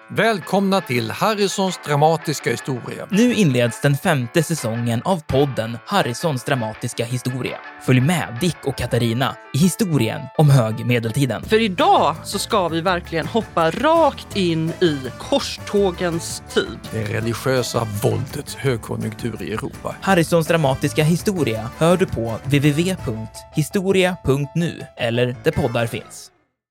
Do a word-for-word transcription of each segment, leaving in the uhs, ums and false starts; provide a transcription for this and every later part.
Välkomna till Harrisons dramatiska historia. Nu inleds den femte säsongen av podden Harrisons dramatiska historia. Följ med Dick och Katarina i historien om högmedeltiden. För idag så ska vi verkligen hoppa rakt in i korstågens tid. Det religiösa våldets högkonjunktur i Europa. Harrisons dramatiska historia hör du på w w w punkt historia punkt nu eller där poddar finns.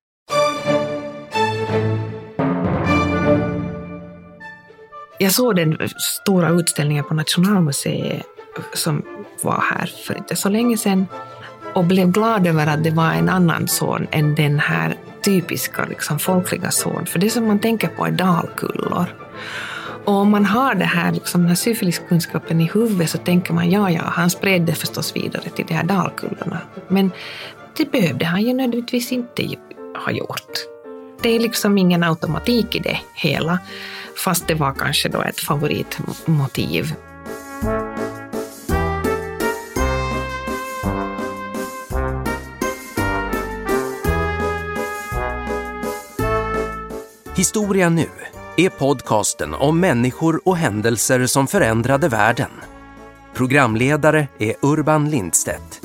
Jag såg den stora utställningen på Nationalmuseet som var här för inte så länge sedan och blev glad över att det var en annan son än den här typiska liksom, folkliga son. För det som man tänker på är dalkullor. Och om man har det här, liksom, den här syfiliskunskapen i huvudet så tänker man ja, ja, han spred det förstås vidare till de här dalkullorna. Men det behövde han ju nödvändigtvis inte ha gjort. Det är liksom ingen automatik i det hela. Fast det var kanske då ett favoritmotiv. Historia nu är podcasten om människor och händelser som förändrade världen. Programledare är Urban Lindstedt.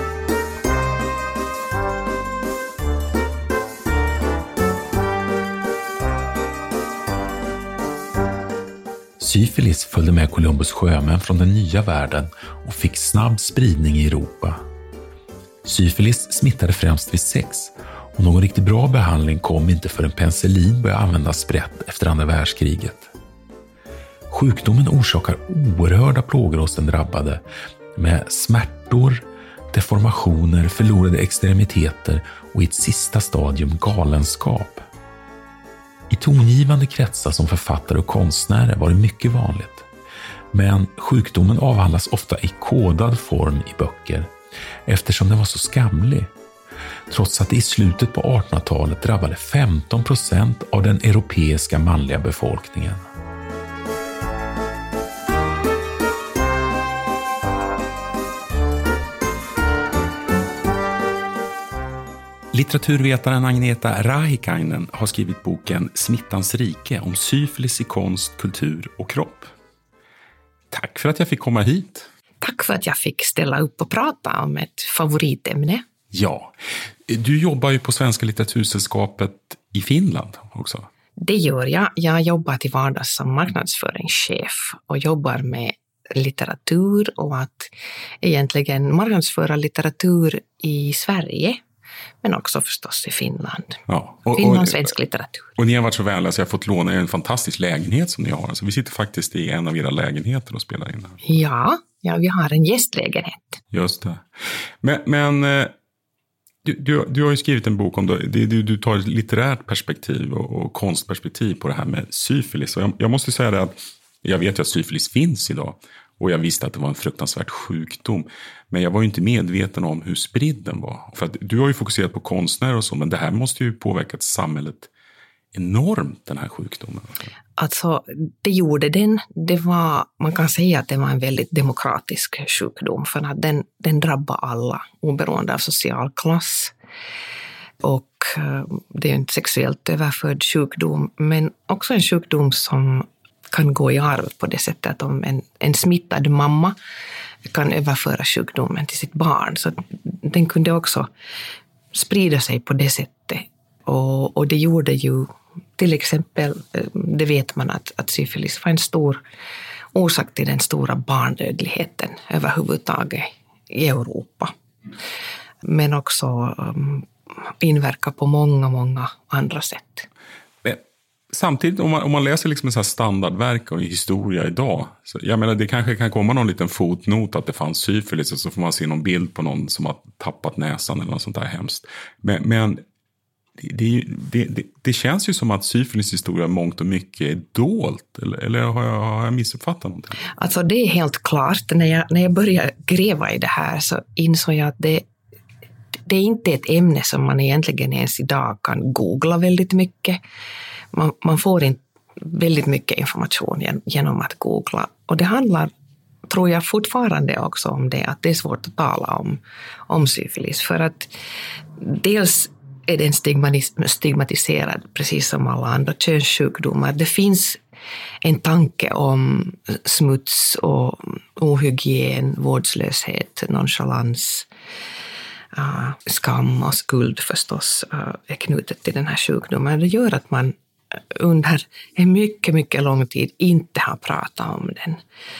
Syfilis följde med Columbus sjömän från den nya världen och fick snabb spridning i Europa. Syfilis smittade främst vid sex och någon riktigt bra behandling kom inte förrän penicillin började användas brett efter andra världskriget. Sjukdomen orsakar oerhörda plågor hos den drabbade med smärtor, deformationer, förlorade extremiteter och i ett sista stadium galenskap. I tongivande kretsar som författare och konstnärer var det mycket vanligt. Men sjukdomen avhandlas ofta i kodad form i böcker eftersom den var så skamlig. Trots att det i slutet på artonhundratalet drabbade femton procent av den europeiska manliga befolkningen. Litteraturvetaren Agneta Rahikainen har skrivit boken Smittans rike om syfilis i konst, kultur och kropp. Tack för att jag fick komma hit. Tack för att jag fick ställa upp och prata om ett favoritämne. Ja, du jobbar ju på Svenska litteratursällskapet i Finland också. Det gör jag. Jag jobbar till vardags som marknadsföringschef och jobbar med litteratur och att egentligen marknadsföra litteratur i Sverige. Men också förstås i Finland. Ja, och, Finlandssvensk litteratur. Och ni har varit så vänliga så jag har fått låna en fantastisk lägenhet som ni har. Alltså, vi sitter faktiskt i en av era lägenheter och spelar in här. Ja, ja vi har en gästlägenhet. Just det. Men, men du, du, du har ju skrivit en bok om det. Du, du tar ett litterärt perspektiv och, och konstperspektiv på det här med syfilis. Och jag, jag måste säga det att jag vet ju att syfilis finns idag. Och jag visste att det var en fruktansvärt sjukdom. Men jag var ju inte medveten om hur spridd den var. För att du har ju fokuserat på konstnärer och så. Men det här måste ju påverkat samhället enormt, den här sjukdomen. Alltså, det gjorde den. Det var, man kan säga att det var en väldigt demokratisk sjukdom. För att den, den drabbar alla, oberoende av social klass. Och det är en sexuellt överförd sjukdom. Men också en sjukdom som kan gå i arv på det sättet att om en, en smittad mamma kan överföra sjukdomen till sitt barn. Så den kunde också sprida sig på det sättet. Och, och det gjorde ju till exempel, det vet man att, att syfilis var en stor orsak till den stora barndödligheten överhuvudtaget i Europa. Men också um, inverka på många, många andra sätt. Samtidigt, om man, om man läser liksom en sån här standardverk och historia idag, så jag menar, det kanske kan komma någon liten fotnot att det fanns syfilis och så får man se någon bild på någon som har tappat näsan eller något sånt där hemskt. Men, men det, det, det, det känns ju som att syfilis historia mångt och mycket är dolt, eller, eller har, jag, har jag missuppfattat någonting? Alltså det är helt klart, när jag, när jag började gräva i det här så insåg jag att det det är inte ett ämne som man egentligen ens idag kan googla väldigt mycket. Man, man får inte väldigt mycket information genom att googla. Och det handlar, tror jag, fortfarande också om det, att det är svårt att tala om, om syfilis. För att dels är den stigmatiserad precis som alla andra könssjukdomar. Det finns en tanke om smuts och ohygien, vårdslöshet, nonchalans, uh, skam och skuld förstås uh, är knutet till den här sjukdomen. Det gör att man under en mycket, mycket lång tid inte har pratat om den.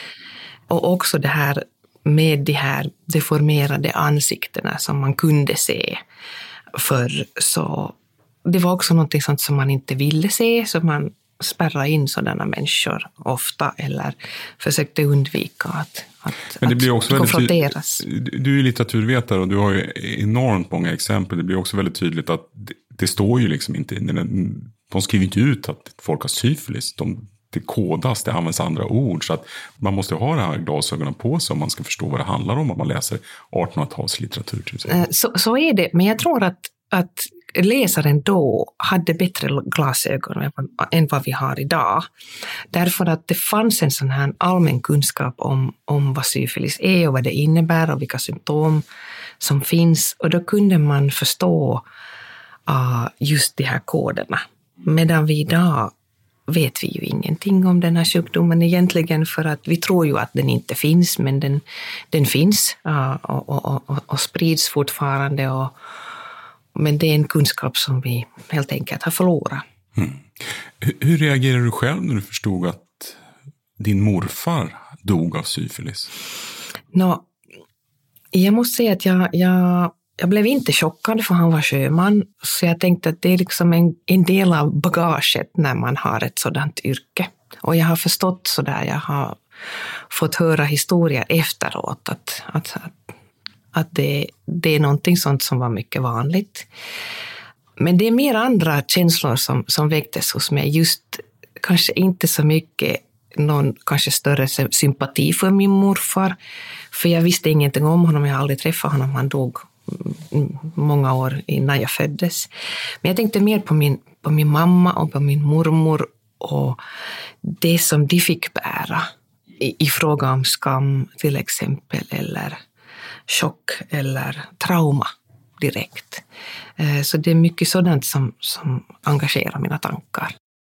Och också det här med de här deformerade ansiktena som man kunde se förr, så det var också något sånt som man inte ville se, så man spärrade in sådana människor ofta eller försökte undvika att, att, Men det blir också att konfronteras. Väldigt, du är litteraturvetare och du har ju enormt många exempel. Det blir också väldigt tydligt att det, det står ju liksom inte, de skriver inte ut att folk har syfilis. De, det kodas, det används andra ord. Så att man måste ha det här glasögonen på sig om man ska förstå vad det handlar om om man läser artonhundratals-litteratur. Så, så är det, men jag tror att, att läsaren då hade bättre glasögon än vad vi har idag. Därför att det fanns en sån här allmän kunskap om, om vad syfilis är och vad det innebär och vilka symptom som finns. Och då kunde man förstå uh, just de här koderna. Medan vi idag vet vi ju ingenting om den här sjukdomen egentligen, för att vi tror ju att den inte finns, men den, den finns uh, och, och, och, och sprids fortfarande. Och, men det är en kunskap som vi helt enkelt har förlorat. Mm. Hur, hur reagerade du själv när du förstod att din morfar dog av syfilis? Nå, jag måste säga att jag, jag, jag blev inte chockad, för han var sjöman. Så jag tänkte att det är liksom en, en del av bagaget när man har ett sådant yrke. Och jag har förstått sådär, jag har fått höra historier efteråt att, att, att att det, det är någonting sånt som var mycket vanligt. Men det är mer andra känslor som, som väcktes hos mig. Just kanske inte så mycket någon kanske större sympati för min morfar. För jag visste ingenting om honom, jag har aldrig träffat honom. Han dog många år innan jag föddes. Men jag tänkte mer på min, på min mamma och på min mormor och det som de fick bära i, i fråga om skam till exempel, eller chock eller trauma direkt. Så det är mycket sådant som, som engagerar mina tankar.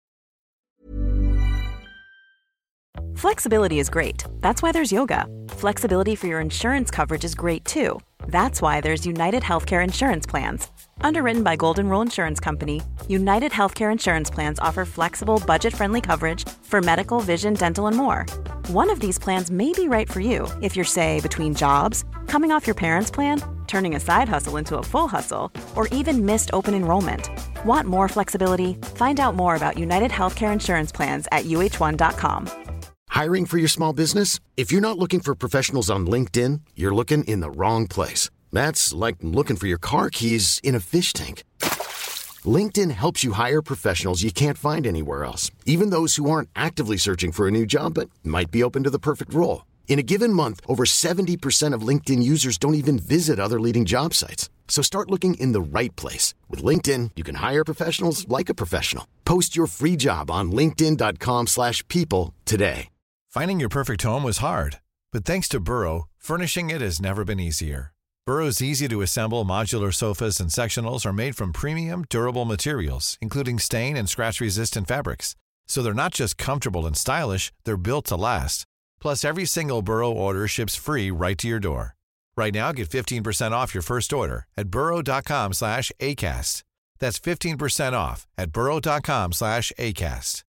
Flexibility is great. That's why there's yoga. Flexibility for your insurance coverage is great too. That's why there's United Healthcare Insurance Plans. Underwritten by Golden Rule Insurance Company, United Healthcare Insurance Plans offer flexible, budget-friendly coverage for medical, vision, dental, and more. One of these plans may be right for you if you're, say, between jobs, coming off your parents' plan, turning a side hustle into a full hustle, or even missed open enrollment. Want more flexibility? Find out more about United Healthcare Insurance Plans at U H one dot com. Hiring for your small business? If you're not looking for professionals on LinkedIn, you're looking in the wrong place. That's like looking for your car keys in a fish tank. LinkedIn helps you hire professionals you can't find anywhere else, even those who aren't actively searching for a new job but might be open to the perfect role. In a given month, over seventy percent of LinkedIn users don't even visit other leading job sites. So start looking in the right place. With LinkedIn, you can hire professionals like a professional. Post your free job on linkedin dot com slash people today. Finding your perfect home was hard, but thanks to Burrow, furnishing it has never been easier. Burrow's easy-to-assemble modular sofas and sectionals are made from premium, durable materials, including stain and scratch-resistant fabrics. So they're not just comfortable and stylish, they're built to last. Plus, every single Burrow order ships free right to your door. Right now, get fifteen percent off your first order at burrow dot com slash acast. That's fifteen percent off at burrow dot com slash acast.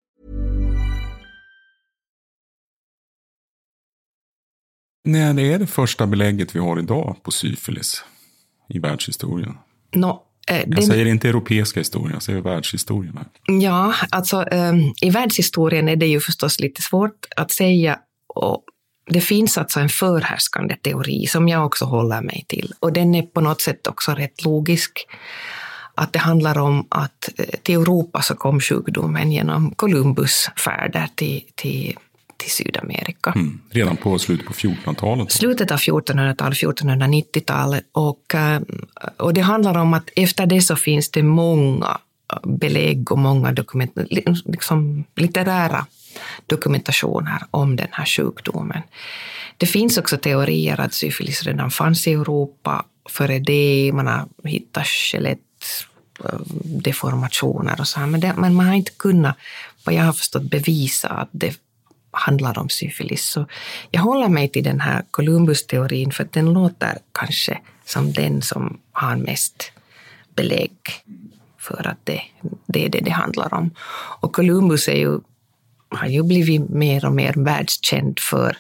Nej, det är det första belägget vi har idag på syfilis i världshistorien. No, eh, jag den... säger inte europeiska historien, jag säger världshistorien. Här. Ja, alltså eh, i världshistorien är det ju förstås lite svårt att säga, och det finns alltså en förhärskande teori som jag också håller mig till, och den är på något sätt också rätt logisk. Att det handlar om att eh, till Europa så kom sjukdomen genom Columbus färder till, till till Sydamerika. Mm, redan på slutet på fjortonhundratalet. Slutet av fjortonhundratalet, fjortonhundranittiotalet. Och, och det handlar om att efter det så finns det många belägg och många dokument, liksom litterära dokumentationer om den här sjukdomen. Det finns också teorier att syfilis redan fanns i Europa före det. Man har hittat skelett deformationer och så här. Men, det, men man har inte kunnat, vad jag har förstått, bevisa att det handlar om syfilis. Så jag håller mig till den här Columbus-teorin för att den låter kanske som den som har mest belägg för att det, det är det det handlar om. Och Columbus är ju, har ju blivit mer och mer världskänd för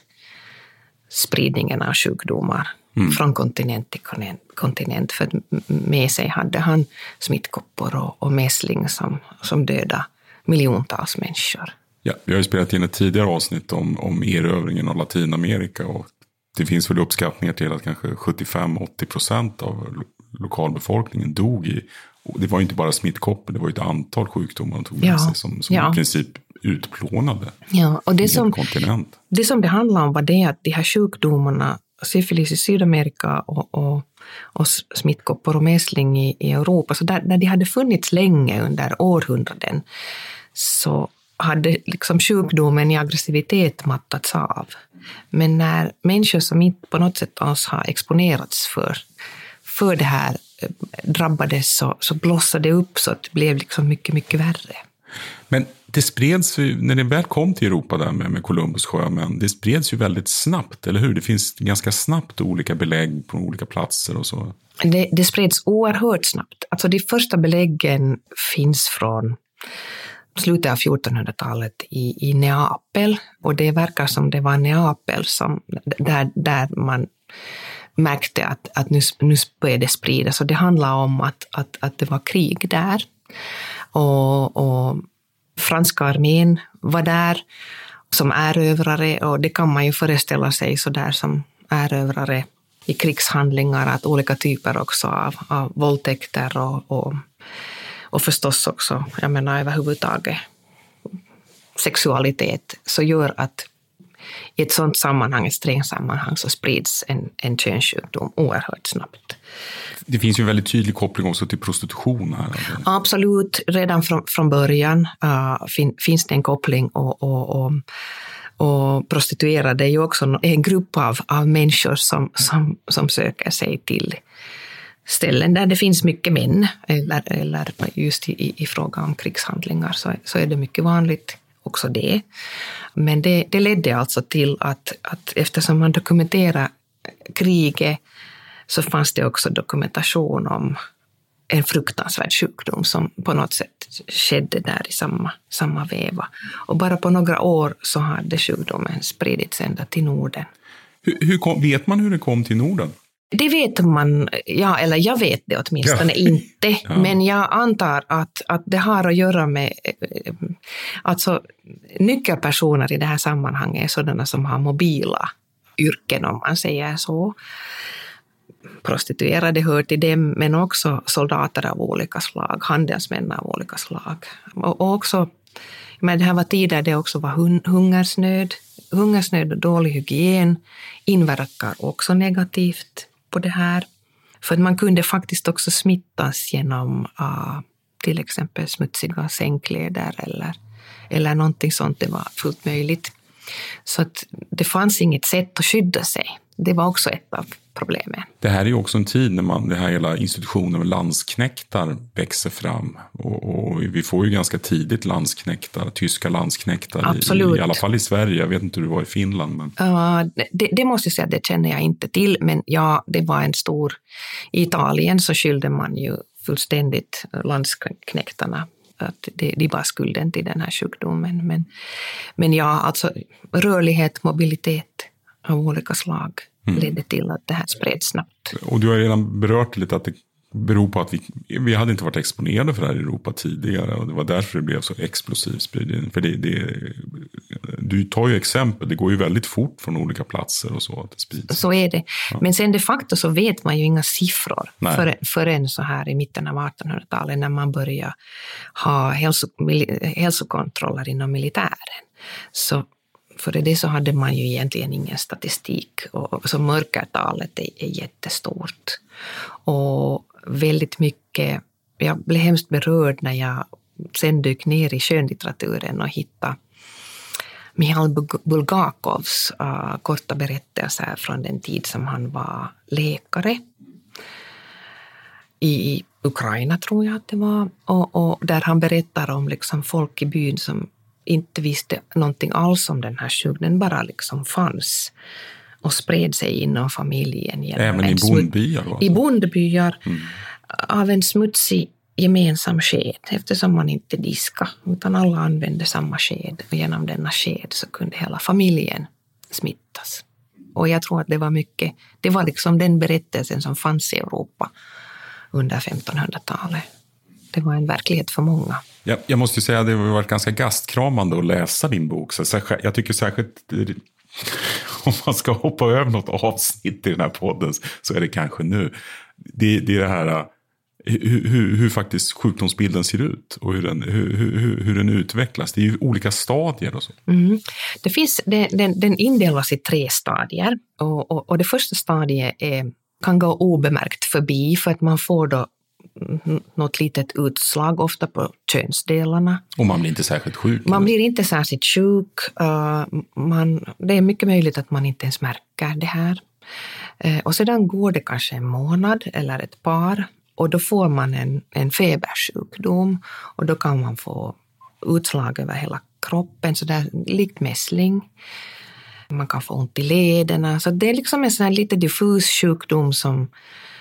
spridningen av sjukdomar mm. från kontinent till kontinent. För med sig hade han smittkoppor och, och mässling som, som dödade miljontals människor. Ja, vi har ju spelat in ett tidigare avsnitt om, om erövringen av Latinamerika och det finns väl uppskattningar till att kanske sjuttiofem till åttio procent av lo- lokalbefolkningen dog i. Och det var ju inte bara smittkoppor, det var ju ett antal sjukdomar de tog med ja. sig som, som ja. i princip utplånade ja, och det som, kontinent. Det som det handlar om var det att de här sjukdomarna, syfilis i Sydamerika och, och, och smittkoppor och mässling i, i Europa, så där, där de hade funnits länge under århundraden så hade liksom sjukdomen i aggressivitet mattats av. Men när människor som inte på något sätt alls har exponerats för, för det här drabbades så, så blossade det upp så att det blev liksom mycket, mycket värre. Men det spreds ju, när det väl kom till Europa där med, med Columbus sjömän, det spreds ju väldigt snabbt, eller hur? Det finns ganska snabbt olika belägg på olika platser och så. Det, det spreds oerhört snabbt. Alltså de första beläggen finns från slutet av fjortonhundratalet i, i Neapel, och det verkar som det var Neapel som, där, där man märkte att, att nu, nu började det spridas. Så det handlar om att, att, att det var krig där. Och, och franska armén var där som erövrare, och det kan man ju föreställa sig så där som erövrare i krigshandlingar, att olika typer också av, av våldtäkter och, och, och förstås också, jag menar överhuvudtaget sexualitet, så gör att i ett sådant sammanhang, ett strängt sammanhang, så sprids en, en könssjukdom oerhört snabbt. Det finns ju en väldigt tydlig koppling också till prostitution här. Eller? Absolut, redan från, från början uh, fin, finns det en koppling, och, och, och, och prostituerade är ju också en grupp av, av människor som, som, som söker sig till ställen där det finns mycket män, eller, eller just i, i fråga om krigshandlingar så, så är det mycket vanligt också det. Men det, det ledde alltså till att, att eftersom man dokumenterar kriget så fanns det också dokumentation om en fruktansvärd sjukdom som på något sätt skedde där i samma, samma veva. Och bara på några år så hade sjukdomen spridits ända till Norden. Hur, hur kom, vet man hur det kom till Norden? Det vet man, ja, eller jag vet det åtminstone ja. inte. Ja. Men jag antar att, att det har att göra med, alltså nyckelpersoner i det här sammanhanget är sådana som har mobila yrken, om man säger så. Prostituerade hör till dem, men också soldater av olika slag, handelsmän av olika slag. Och, och också, men det här var tider det också var hun, hungersnöd. Hungersnöd och dålig hygien inverkar också negativt på det här. För att man kunde faktiskt också smittas genom uh, till exempel smutsiga sängkläder eller, eller någonting sånt. Det var fullt möjligt. Så att det fanns inget sätt att skydda sig. Det var också ett av problemen. Det här är ju också en tid när man, det här hela institutionen med landsknäktar växer fram. Och, och vi får ju ganska tidigt landsknäktar, tyska landsknäktar. I, i alla fall i Sverige. Jag vet inte hur det var i Finland. Men... Uh, det, det måste jag säga, det känner jag inte till. Men ja, det var en stor... I Italien så skyllde man ju fullständigt landsknäktarna. Att det, de bara skulden till den här sjukdomen. Men, men ja, alltså rörlighet, mobilitet av olika slag mm. ledde till att det här spreds snabbt. Och du har redan berört lite att det beror på att vi, vi hade inte varit exponerade för det här i Europa tidigare, och det var därför det blev så explosiv spridning. För det, det, du tar ju exempel, det går ju väldigt fort från olika platser och så att det sprids. Så är det. Ja. Men sen de facto så vet man ju inga siffror för, förrän så här i mitten av artonhundratalet när man börjar ha hälso, hälsokontroller inom militären. Så för det så hade man ju egentligen ingen statistik, och så mörkertalet är, är jättestort. Och väldigt mycket, jag blev hemskt berörd när jag sen dök ner i skönlitteraturen och hittade Mihail Bulgakovs uh, korta berättelser från den tid som han var läkare i Ukraina tror jag att det var. Och, och där han berättar om liksom folk i byn som inte visste någonting alls om den här sjukdomen, bara liksom fanns och spred sig inom familjen. Även i bondbyar? Smu- I bondbyar mm. av en smutsig gemensam sked, eftersom man inte diskade, utan alla använde samma sked. Och genom denna sked så kunde hela familjen smittas. Och jag tror att det var mycket, det var liksom den berättelsen som fanns i Europa under femtonhundratalet. Det var en verklighet för många. Jag, jag måste ju säga att det har varit ganska gastkramande att läsa din bok. Så jag tycker särskilt, om man ska hoppa över något avsnitt i den här podden, så är det kanske nu. Det, det är det här hur, hur, hur faktiskt sjukdomsbilden ser ut och hur den, hur, hur, hur den utvecklas. Det är ju olika stadier och så. Mm. Det finns, den, den, den indelas i tre stadier. Och, och, och det första stadiet är, kan gå obemärkt förbi för att man får då något litet utslag, ofta på könsdelarna. Och man blir inte särskilt sjuk? Man blir inte särskilt sjuk. Uh, man, det är mycket möjligt att man inte ens märker det här. Uh, och sedan går det kanske en månad eller ett par. Och då får man en, en febersjukdom. Och då kan man få utslag över hela kroppen, så där likt mässling. Man kan få ont i lederna. Så det är liksom en sån här lite diffus sjukdom som,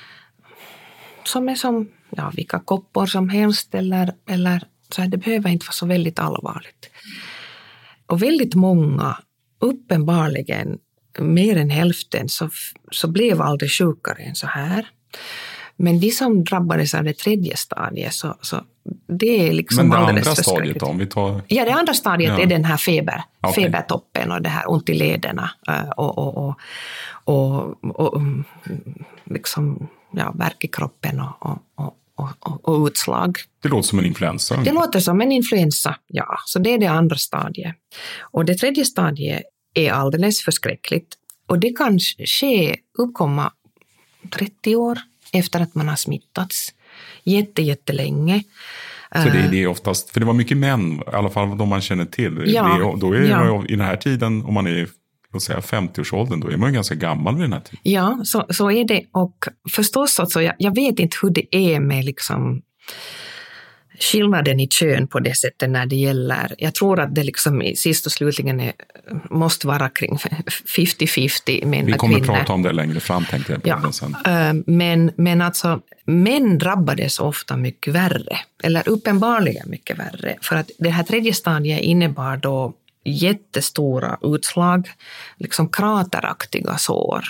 som är som ja, vilka koppor som helst. Eller, eller så här, det behöver inte vara så väldigt allvarligt. Och väldigt många, uppenbarligen mer än hälften, så, så blev aldrig sjukare än så här. Men de som drabbades av det tredje stadiet, så, så det är liksom alldeles för förskräckligt. Men det andra stadiet då? Om vi tar... Ja, det andra stadiet ja. är den här feber, okay. febertoppen och det här ont i lederna och, och, och, och, och, och liksom, ja, värk i kroppen och, och, och, och, och utslag. Det låter som en influensa. Det låter som en influensa, ja. Så det är det andra stadiet. Och det tredje stadiet är alldeles förskräckligt. Och det kan ske, uppkomma trettio år efter att man har smittats. Jätte, jättelänge. Så det är det oftast, för det var mycket män, i alla fall de man känner till. Ja, det, då är ja. I den här tiden, om man är låt säga femtio-årsåldern, då är man ju ganska gammal vid den här tiden. Ja, så, så är det. Och förstås, alltså, jag, jag vet inte hur det är med liksom skillnaden i kön på det sättet när det gäller. Jag tror att det liksom i sist och slutligen är, måste vara kring femtio femtio män och kvinnor. Vi kommer att prata om det längre fram, tänkte jag på ja, den sen. Men, men alltså, män drabbades ofta mycket värre, eller uppenbarligen mycket värre. För att det här tredje stadiet innebar då jättestora utslag, liksom krateraktiga sår.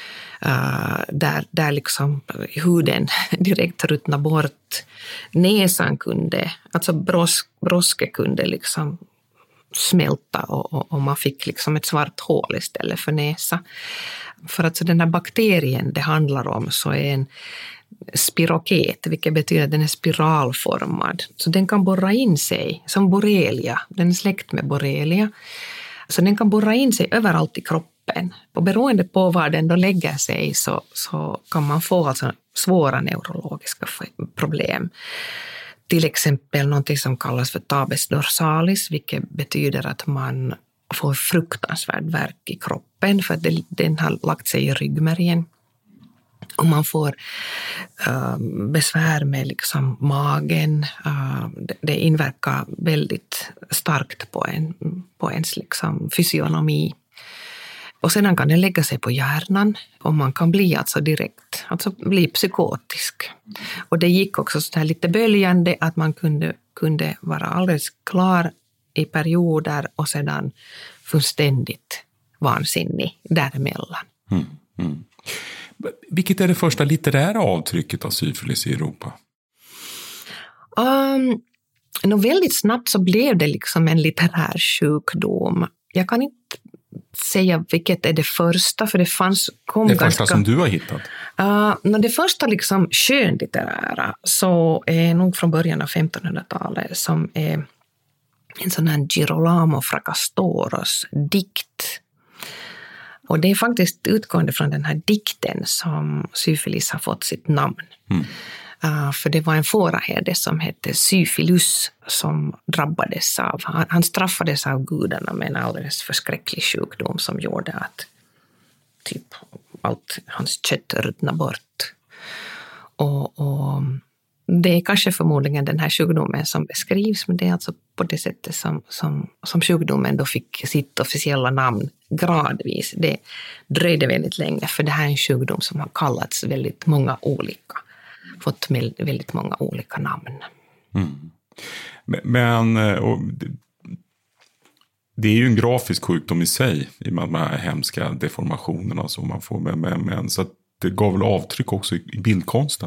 Uh, där, där liksom huden direkt ruttna bort. Näsan kunde, alltså brosk, broske kunde liksom smälta och, och, och man fick liksom ett svart hål istället för näsa. För att så den här bakterien det handlar om så är en spiroket, vilket betyder att den är spiralformad. Så den kan borra in sig som borrelia, den är släkt med borrelia. Så den kan borra in sig överallt i kroppen. Och beroende på var den då lägger sig så, så kan man få alltså svåra neurologiska problem. Till exempel något som kallas för tabes dorsalis, vilket betyder att man får fruktansvärd värk i kroppen för att det, den har lagt sig i ryggmärgen. Och man får uh, besvär med liksom magen. Uh, det, det inverkar väldigt starkt på, en, på ens liksom fysionomi. Och sedan kan den lägga sig på hjärnan och man kan bli alltså direkt, alltså bli psykotisk. Och det gick också så här lite böljande att man kunde, kunde vara alldeles klar i perioder och sedan fullständigt vansinnig däremellan. Mm, mm. Vilket är det första litterära avtrycket av syfilis i Europa? Um, no, väldigt snabbt så blev det liksom en litterär sjukdom. Jag kan inte säga vilket är det första, för det fanns... Kom det första ganska, som du har hittat? Uh, no, det första liksom skönlitterära så är nog från början av femtonhundratalet som är en sån här Girolamo Frakastoros dikt. Och det är faktiskt utgående från den här dikten som syfilis har fått sitt namn. Mm. Uh, för det var en fåraherde som hette Syfilus som drabbades av, han, han straffades av gudarna med en alldeles förskräcklig sjukdom som gjorde att typ allt hans kött ruttnade bort. Och, och det är kanske förmodligen den här sjukdomen som beskrivs, men det är alltså på det sättet som, som, som sjukdomen då fick sitt officiella namn gradvis. Det dröjde väldigt länge, för det här är en sjukdom som har kallats väldigt många olika, fått väldigt många olika namn. Mm. Men och, det är ju en grafisk sjukdom i sig, i och med de här hemska deformationerna som man får med, med, med så att det gav väl avtryck också i bildkonsten.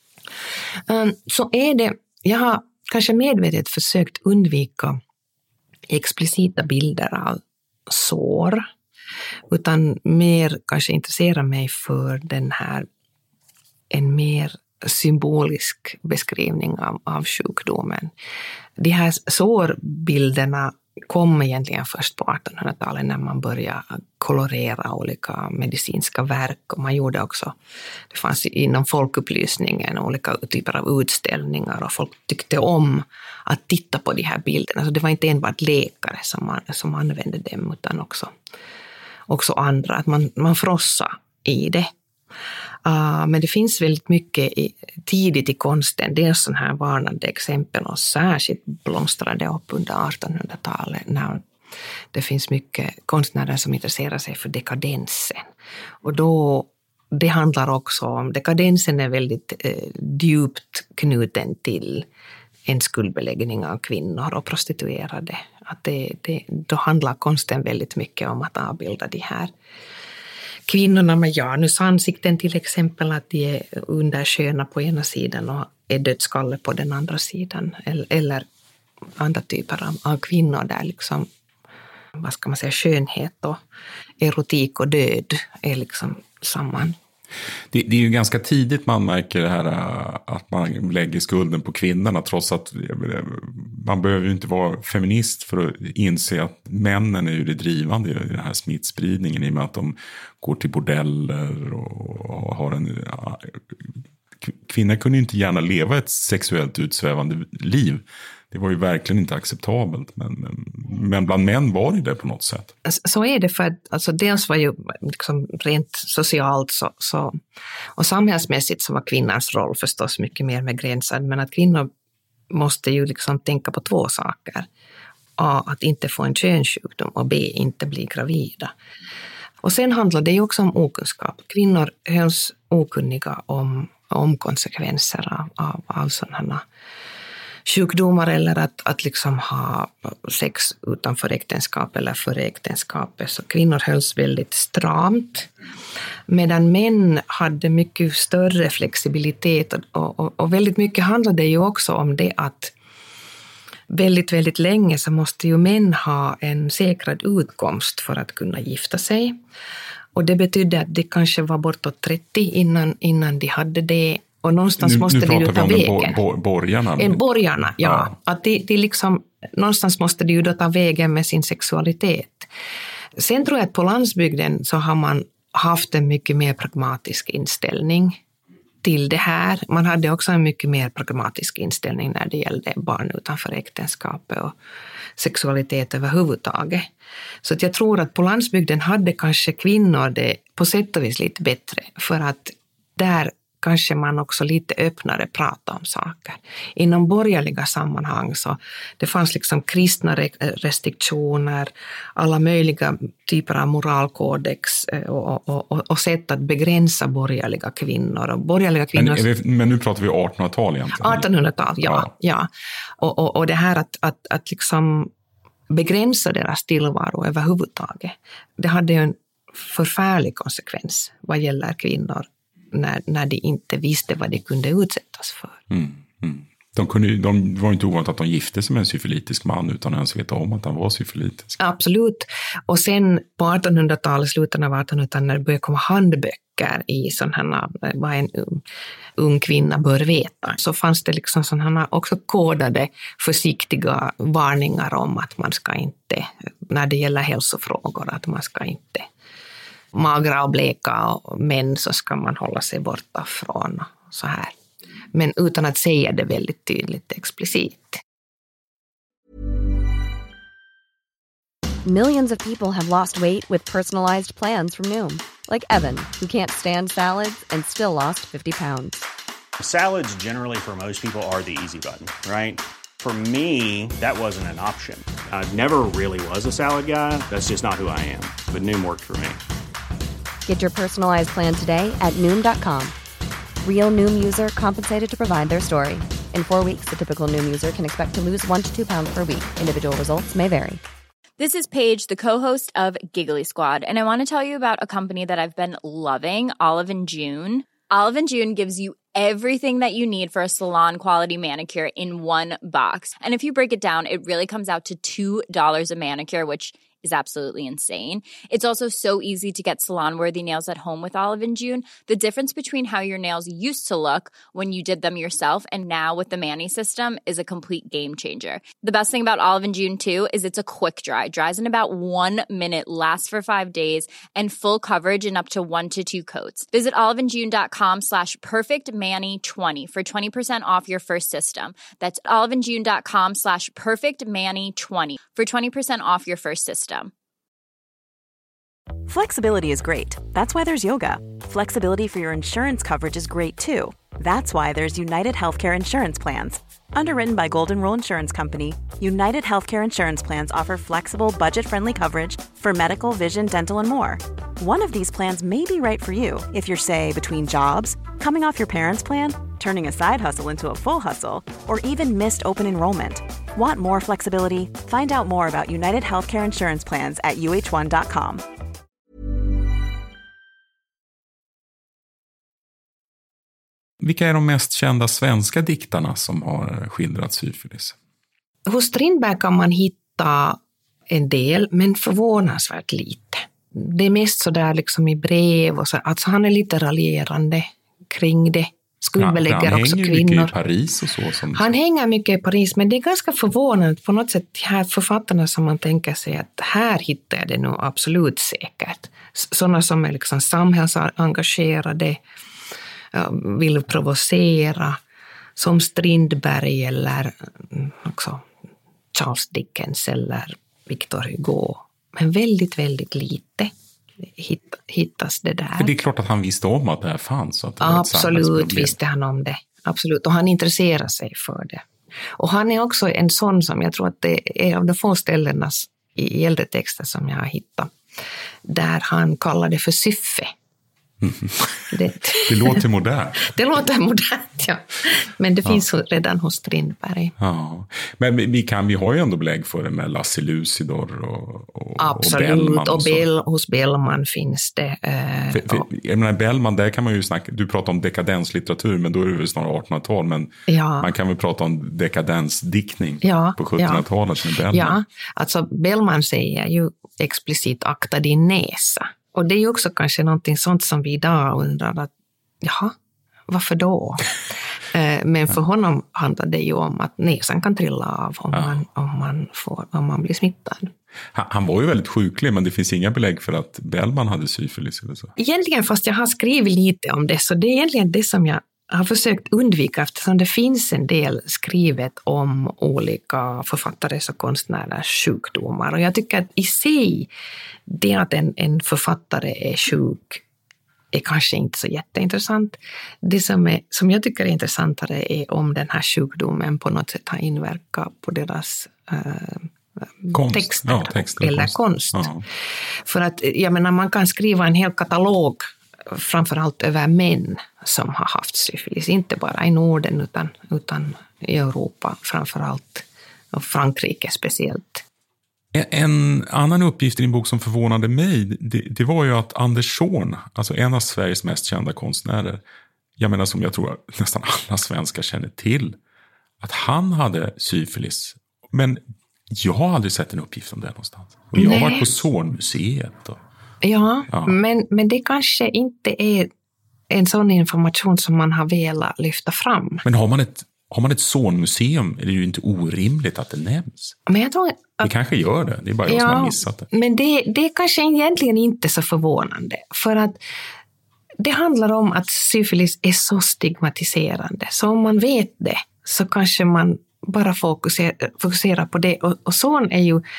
Um, så är det, jag har kanske medvetet försökt undvika explicita bilder av sår, utan mer kanske intressera mig för den här, en mer symbolisk beskrivning av, av sjukdomen. De här sårbilderna kom egentligen först på artonhundratalet när man började kolorera olika medicinska verk, och man gjorde också, det fanns inom folkupplysningen olika typer av utställningar, och folk tyckte om att titta på de här bilderna. Så det var inte enbart läkare som, man, som använde dem, utan också, också andra, att man, man frossade i det. Uh, men det finns väldigt mycket i, tidigt i konsten, dels sådana här varnande exempel, och särskilt blomstrade upp under artonhundratalet när det finns mycket konstnärer som intresserar sig för dekadensen. Och då, det handlar också om, dekadensen är väldigt eh, djupt knuten till en skuldbeläggning av kvinnor och prostituerade. Att det, det, då handlar konsten väldigt mycket om att avbilda de här kvinnorna med janusansikten till exempel, att de är undersköna på ena sidan och är dödskalle på den andra sidan. Eller, eller andra typer av, av kvinnor där liksom, vad ska man säga, skönhet och erotik och död är liksom samman. Det, det är ju ganska tidigt man märker det här att man lägger skulden på kvinnorna, trots att man behöver ju inte vara feminist för att inse att männen är ju det drivande i den här smittspridningen, i och med att de går till bordeller och har en... Kvinnor kunde ju inte gärna leva ett sexuellt utsvävande liv. Det var ju verkligen inte acceptabelt, men, men, men bland män var det det på något sätt. Så är det, för att alltså, dels var ju liksom rent socialt så, så, och samhällsmässigt så var kvinnans roll förstås mycket mer begränsad, men att kvinnor måste ju liksom tänka på två saker. A, att inte få en könssjukdom, och B, inte bli gravida. Och sen handlar det ju också om okunskap. Kvinnor hölls okunniga om, om konsekvenser av, av, av sådana sjukdomar, eller att, att liksom ha sex utanför äktenskap eller före äktenskapet. Så kvinnor hölls väldigt stramt, medan män hade mycket större flexibilitet, och, och, och väldigt mycket handlade ju också om det att väldigt, väldigt länge så måste ju män ha en säkrad utkomst för att kunna gifta sig. Och det betydde att det kanske var bortåt trettio innan, innan de hade det. Och någonstans nu, måste nu det ju ta vägen. Bo, bo, borgarna. En borgarna, ja. ja. Att det, det liksom, någonstans måste det ju då ta vägen med sin sexualitet. Sen tror jag att på landsbygden så har man haft en mycket mer pragmatisk inställning till det här. Man hade också en mycket mer pragmatisk inställning när det gällde barn utanför äktenskapet och sexualitet överhuvudtaget. Så att jag tror att på landsbygden hade kanske kvinnor det på sätt och vis lite bättre, för att där kanske man också lite öppnare prata om saker. Inom borgerliga sammanhang så det fanns liksom kristna restriktioner, alla möjliga typer av moralkodex och, och, och, och sätt att begränsa borgerliga kvinnor. Och borgerliga kvinnor... Men, vi, men nu pratar vi artonhundratal egentligen. artonhundratal, ja. ja. ja. Och, och, och det här att, att, att liksom begränsa deras tillvaro överhuvudtaget, det hade ju en förfärlig konsekvens vad gäller kvinnor När, när de inte visste vad de kunde utsättas för. Mm, mm. De, kunde, de var inte ovanligt att de gifte sig med en syfilitisk man utan ens veta om att han var syfilitisk. Absolut. Och sen på artonhundratalet, slutet av artonhundratalet, när det började komma handböcker i sådana, vad en ung kvinna bör veta, så fanns det liksom sådana också kodade försiktiga varningar om att man ska inte, när det gäller hälsofrågor, att man ska inte magra och bleka och män så ska man hålla sig borta från så här. Men utan att säga det väldigt tydligt explicit. Millions of people have lost weight with personalized plans from Noom. Like Evan, who can't stand salads and still lost fifty pounds. Salads generally for most people are the easy button, right? For me, that wasn't an option. I never really was a salad guy. That's just not who I am. But Noom worked for me. Get your personalized plan today at noom dot com. Real Noom user compensated to provide their story. In four weeks, the typical Noom user can expect to lose one to two pounds per week. Individual results may vary. This is Paige, the co-host of Giggly Squad, and I want to tell you about a company that I've been loving, Olive and June. Olive and June gives you everything that you need for a salon-quality manicure in one box. And if you break it down, it really comes out to two dollars a manicure, which is absolutely insane. It's also so easy to get salon-worthy nails at home with Olive and June. The difference between how your nails used to look when you did them yourself and now with the Mani system is a complete game changer. The best thing about Olive and June, too, is it's a quick dry. Dries in about one minute, lasts for five days, and full coverage in up to one to two coats. Visit oliveandjune.com slash perfectmani20 for twenty percent off your first system. That's oliveandjune.com slash perfectmani20 for twenty percent off your first system. Flexibility is great. That's why there's yoga. Flexibility for your insurance coverage is great too. That's why there's United Healthcare Insurance Plans. Underwritten by Golden Rule Insurance Company, United Healthcare Insurance Plans offer flexible, budget-friendly coverage for medical, vision, dental, and more. One of these plans may be right for you if you're, say, between jobs, coming off your parents' plan, turning a side hustle into a full hustle, or even missed open enrollment. Want more flexibility? Find out more about United Healthcare Insurance Plans at u h one dot com. Vilka är de mest kända svenska diktarna som har skildrat syfilis? Hos Strindberg kan man hitta en del, men förvånansvärt lite. Det är mest så där liksom i brev och så. Alltså han är lite raljerande kring det. Skuldbelägger ja, också kvinnor. Han hänger mycket i Paris och så. Som... Han hänger mycket i Paris, men det är ganska förvånande på något sätt. De här författarna som man tänker sig att här hittar jag det nog absolut säkert. Sådana som är liksom samhällsengagerade, vill provocera, som Strindberg eller också Charles Dickens eller Victor Hugo. Men väldigt, väldigt lite hittas det där. För det är klart att han visste om att det här fanns. Att det Absolut visste han om det. Absolut. Och han intresserar sig för det. Och han är också en sån som jag tror att det är av de få ställena i äldre texter som jag har hittat. Där han kallar det för syffe. Mm. Det, det låter modernt. Det låter modernt, ja. Men det ja. finns redan hos Strindberg. Ja. Men vi, kan, vi har ju ändå belägg för det med Lasse Lucidor och, och, Absolut, och Bellman. Och, och Bell, hos Bellman finns det. Eh, för, för, jag menar, Bellman, där kan man ju snacka, du pratar om dekadenslitteratur, men då är det väl snarare artonhundratal. Men ja. man kan väl prata om dekadensdiktning ja, på sjuttonhundratalet ja. med Bellman. Ja, alltså Bellman säger ju explicit akta din näsa. Och det är ju också kanske någonting sånt som vi idag undrar att, jaha, varför då? Men för honom handlar det ju om att näsan kan trilla av om, ja. man, om, man, får, om man blir smittad. Han, han var ju väldigt sjuklig, men det finns inga belägg för att Bellman hade syfilis eller så. Egentligen, fast jag har skrivit lite om det, så det är egentligen det som jag har försökt undvika, eftersom det finns en del skrivet om olika författares och konstnärers sjukdomar. Och jag tycker att i sig, det att en, en författare är sjuk är kanske inte så jätteintressant. Det som, är, som jag tycker är intressantare är om den här sjukdomen på något sätt har inverkat på deras äh, konst. texter, ja, texter eller konst. konst. Ja. För att jag menar, man kan skriva en hel katalog framförallt över män som har haft syfilis, inte bara i Norden utan, utan i Europa framförallt och Frankrike speciellt. En annan uppgift i din bok som förvånade mig, det, det var ju att Anders Zorn, alltså en av Sveriges mest kända konstnärer, jag menar som jag tror att nästan alla svenskar känner till, att han hade syfilis. Men jag har aldrig sett en uppgift om det någonstans. Och jag Nej. har varit på Zornmuseet och Ja, ja. Men, men det kanske inte är en sån information som man har velat lyfta fram. Men har man ett, har man ett Zornmuseum är det ju inte orimligt att det nämns. Men jag tror att, det kanske gör det, det är bara jag ja, som har missat det. Men det, det är kanske egentligen inte så förvånande. För att det handlar om att syfilis är så stigmatiserande. Så om man vet det så kanske man bara fokuserar, fokuserar på det. Och, och Zorn är ju...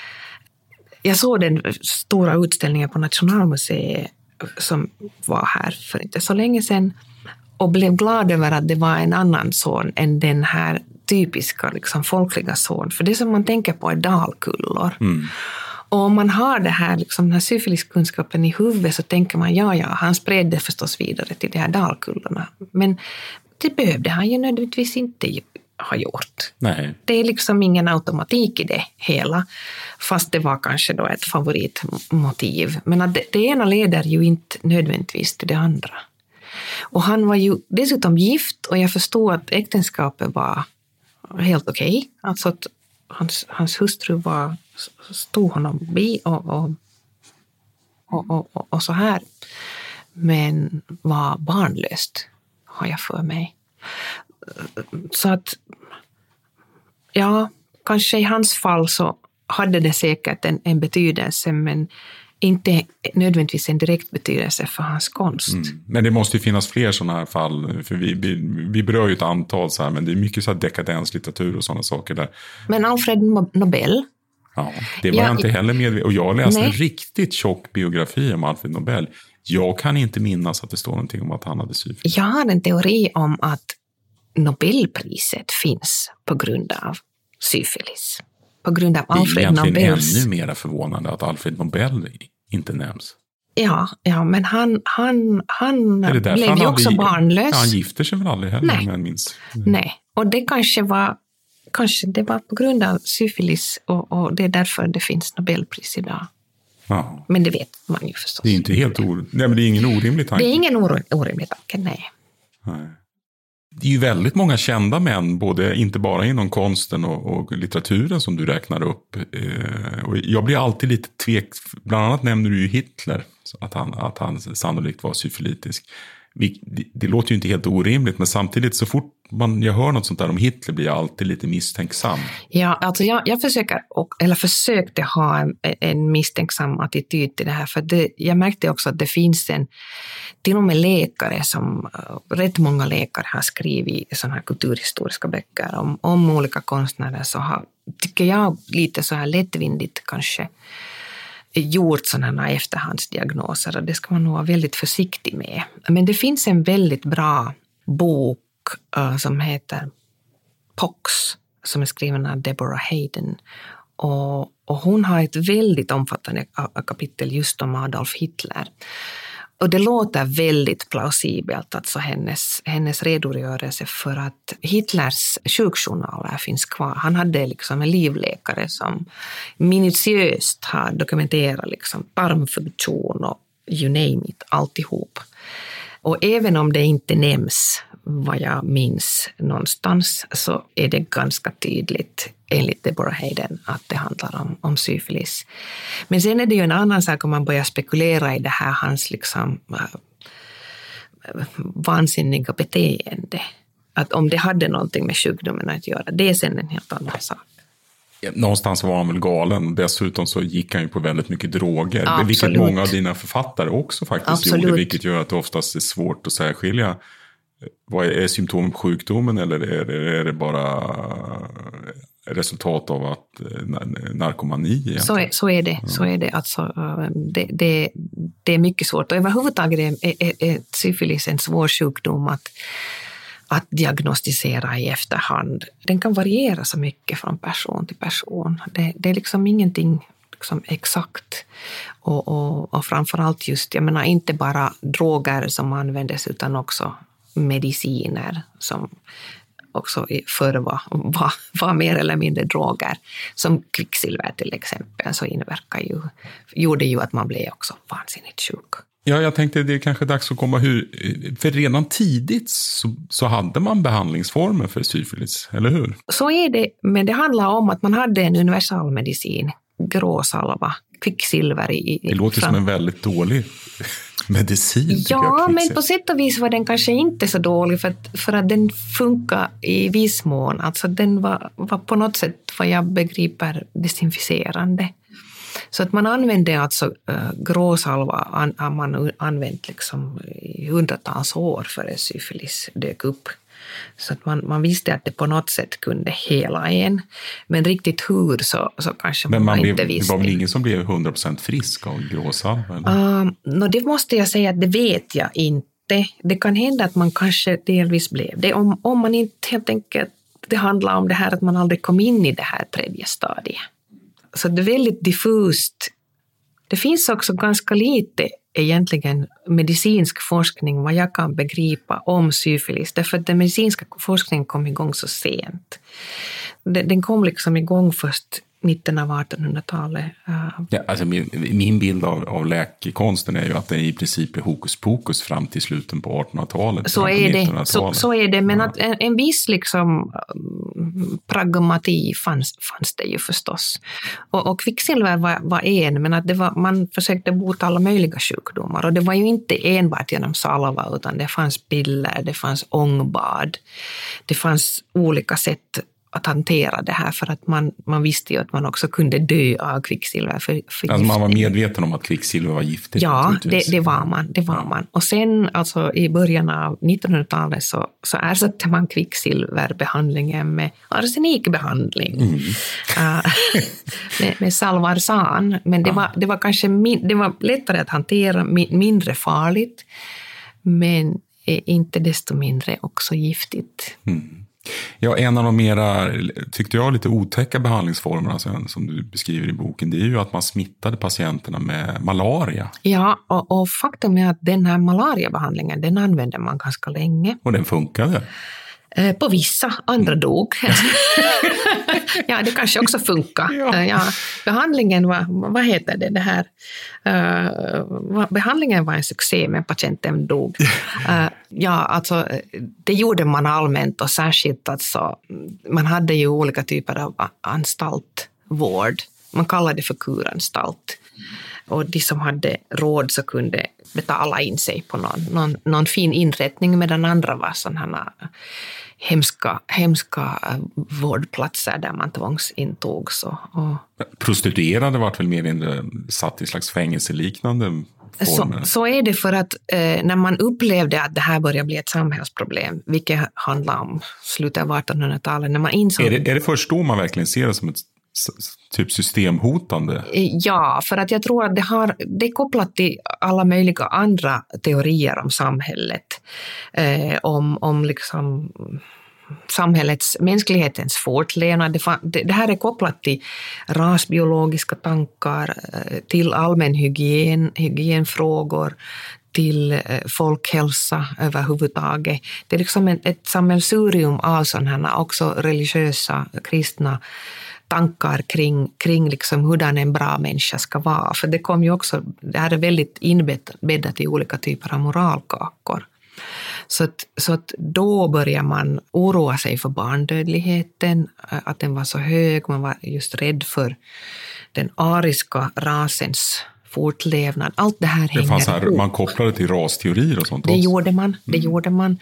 Jag såg den stora utställningen på Nationalmuseet som var här för inte så länge sedan. och blev glad över att det var en annan son än den här typiska liksom, folkliga son. För det som man tänker på är dalkullor. Mm. Och om man har det här, liksom, den här syfiliskunskapen i huvudet så tänker man, ja, ja, han spred det förstås vidare till de här dalkullorna. Men det behövde han ju nödvändigtvis inte ha gjort. Nej. Det är liksom ingen automatik i det hela, fast det var kanske då ett favoritmotiv. Men att det, det ena leder ju inte nödvändigtvis till det andra. Och han var ju dessutom gift och jag förstod att äktenskapet var helt okej. Okay. Alltså att hans, hans hustru var, stod honom bi och, och, och, och, och, och så här. Men var barnlöst, har jag för mig. Så att, ja, kanske i hans fall så hade det säkert en, en betydelse, men inte nödvändigtvis en direkt betydelse för hans konst. Mm. Men det måste ju finnas fler sådana här fall, för vi, vi, vi berör ju ett antal så här, men det är mycket så här dekadenslitteratur och sådana saker där. Men Alfred Nobel? Ja, det var ja, jag inte heller medveten. Och jag läste nej. en riktigt tjock biografi om Alfred Nobel. Jag kan inte minnas att det står någonting om att han hade syfilis. Jag har en teori om att Nobelpriset finns på grund av syfilis. På grund av Alfred Nobels... Det är egentligen ännu mer förvånande att Alfred Nobel inte nämns. Ja, ja men han, han, han blev ju han också hade, barnlös. Ja, han gifter sig väl aldrig heller, Nej. om jag minns. Nej, och det kanske var, kanske det var på grund av syfilis och, och det är därför det finns Nobelpris idag. Ja. Men det vet man ju förstås. Det är inte helt or... Nej, men det är ingen orimlig tanke. Det är ingen or- orimlig tanke, nej. nej. Det är ju väldigt många kända män, både inte bara inom konsten och, och litteraturen som du räknar upp. Eh, och jag blir alltid lite tvek, bland annat nämner du ju Hitler, att han, att han sannolikt var syfilitisk. Vi, det, det låter ju inte helt orimligt, men samtidigt så fort man, jag hör något sånt där om Hitler blir jag alltid lite misstänksam. Ja, alltså jag, jag försöker, eller försökte ha en, en misstänksam attityd till det här, för det, jag märkte också att det finns en, till och med läkare som, rätt många läkare har skrivit sådana här kulturhistoriska böcker om, om olika konstnärer, så har, tycker jag, lite så här lättvindigt kanske gjort sådana här efterhandsdiagnoser, och det ska man nog vara väldigt försiktig med. Men det finns en väldigt bra bok uh, som heter Pox, som är skriven av Deborah Hayden. Och, och hon har ett väldigt omfattande kapitel just om Adolf Hitler. Och det låter väldigt plausibelt, alltså hennes, hennes redogörelse för att Hitlers sjukjournaler finns kvar. Han hade liksom en livläkare som minutiöst har dokumenterat liksom tarmfunktion och you name it, alltihop. Och även om det inte nämns, vad jag minns någonstans, så är det ganska tydligt enligt Deborah Hayden att det handlar om, om syfilis. Men sen är det ju en annan sak om man börjar spekulera i det här hans liksom äh, vansinniga beteende. Att om det hade någonting med sjukdomen att göra, det är sen en helt annan sak. Någonstans var han väl galen. Dessutom så gick han ju på väldigt mycket droger. Absolut. Vilket många av dina författare också faktiskt Absolut. gjorde. Vilket gör att det oftast är svårt att särskilja. Vad är, är symptomen på sjukdomen, eller är det, är det bara resultat av att narkomani? Så är, så är det. Ja. Så är det. Alltså, det, det, det är mycket svårt. Och överhuvudtaget är, är, är syfilis en svår sjukdom att att diagnostisera i efterhand. Den kan variera så mycket från person till person. Det, det är liksom ingenting liksom exakt. Och, och, och framförallt just, jag menar inte bara droger som användes utan också mediciner som också förr var, var, var mer eller mindre droger. Som kvicksilver till exempel, så inverkar ju, gjorde ju att man blev också vansinnigt sjuk. Ja, jag tänkte det är kanske dags att komma hur, för redan tidigt så, så hade man behandlingsformer för syfilis, eller hur? Så är det, men det handlar om att man hade en universalmedicin, gråsalva, kvicksilver i... Det låter fram. Som en väldigt dålig medicin. Ja, men på sätt och vis var den kanske inte så dålig, för att, för att den funkar i viss mån. Alltså den var, var på något sätt, vad jag begriper, desinficerande. Så att man använde alltså äh, gråsalva, an, an, man använt liksom i hundratals år före syfilis dök upp. Så att man, man visste att det på något sätt kunde hela en. Men riktigt hur så, så kanske men man, man blev, inte visste. Det var väl ingen som blev hundra procent frisk av gråsalva? Uh, no, det måste jag säga att det vet jag inte. det. Det kan hända att man kanske delvis blev det. Om, om man inte helt enkelt, det handlar om det här att man aldrig kom in i det här tredje stadiet. Så det är väldigt diffust. Det finns också ganska lite egentligen medicinsk forskning, vad jag kan begripa, om syfilis. Därför att den medicinska forskningen kom igång så sent. Den kom liksom igång först mitten av artonhundratalet. Ja, alltså min, min bild av, av läkekonsten är ju att det i princip är hokus pokus fram till slutet på artonhundratalet. Så är det, så, så är det. Men ja. att en, en viss liksom pragmati fanns, fanns det ju förstås. Och, och kvicksilver var, var en, men att det var, man försökte bota alla möjliga sjukdomar. Och det var ju inte enbart genom salva, utan det fanns piller, det fanns ångbad. Det fanns olika sätt att hantera det här, för att man, man visste ju att man också kunde dö av kvicksilver. För, för alltså man var medveten om att kvicksilver var giftigt? Ja, det, det var man. Det var ja. man. Och sen alltså, i början av nittonhundratalet så, så ersatte man kvicksilverbehandlingen med arsenikbehandling. Mm. uh, med, med salvarsan. Men det, ja. var, det var kanske min, det var lättare att hantera, mindre farligt, men inte desto mindre också giftigt. Mm. Ja, en av de mera, tyckte jag, lite otäcka behandlingsformerna som du beskriver i boken, det är ju att man smittade patienterna med malaria. Ja, och, och faktum är att den här malariabehandlingen, den använde man ganska länge. Och den funkade? Eh, på vissa, andra dog. Ja, det kanske också funkar. Ja. Ja, behandlingen var, vad heter det, det här? Uh, behandlingen var en succé, men patienten dog. Uh, ja, alltså det gjorde man allmänt, och särskilt alltså, man hade ju olika typer av anstaltvård. Man kallade det för kuranstalt. Och de som hade råd så kunde betala in sig på någon, någon, någon fin inrättning, medan andra var sådana hemska, hemska vårdplatser där man tvångsintogs. Och, och prostituerade var väl mer eller mindre satt i slags fängelseliknande former? Så, så är det, för att eh, när man upplevde att det här började bli ett samhällsproblem, vilket handlar om slutet av artonhundratalet, när man insåg... Är det, är det först då man verkligen ser det som ett typ systemhotande? Ja, för att jag tror att det, har, det är kopplat till alla möjliga andra teorier om samhället. Eh, om om liksom samhällets, mänsklighetens fortlevnad. Det, det, det här är kopplat till rasbiologiska tankar, till allmän hygien, hygienfrågor, till folkhälsa överhuvudtaget. Det är liksom ett, ett sammelsurium av sådana, också religiösa, kristna tankar kring, kring liksom hurdan en bra människa ska vara. För det kom ju också, det här är väldigt inbäddat i olika typer av moralkakor. Så att, så att då börjar man oroa sig för barndödligheten, att den var så hög. Man var just rädd för den ariska rasens fortlevnad. Allt det här det hänger fanns här, ihop. Man kopplade till rasteorier och sånt Det också. gjorde man. Det mm. gjorde man.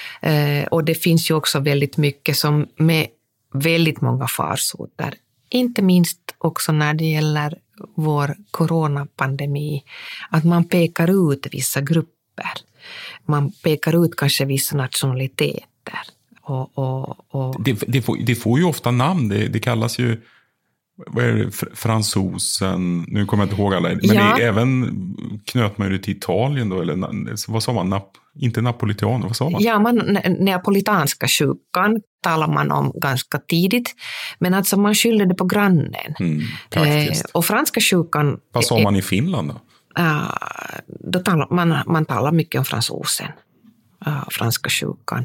Eh, och det finns ju också väldigt mycket som med väldigt många farsoter. Inte minst också när det gäller vår coronapandemi. Att man pekar ut vissa grupper. Man pekar ut kanske vissa nationaliteter. Och, och, och... Det, det, får, det får ju ofta namn. Det, det kallas ju, vad är det, fransosen, nu kommer jag inte ihåg alla. Men ja. det, även knöt man ju till Italien då, eller vad sa man? Nap, inte napolitan, vad sa man? Ja, man, neapolitanska sjukan talar man om ganska tidigt. Men alltså man skyller det på grannen. Mm, eh, och franska sjukan... Vad sa man i Finland då? Uh, då talar, man, man talar mycket om fransosen, uh, franska sjukan.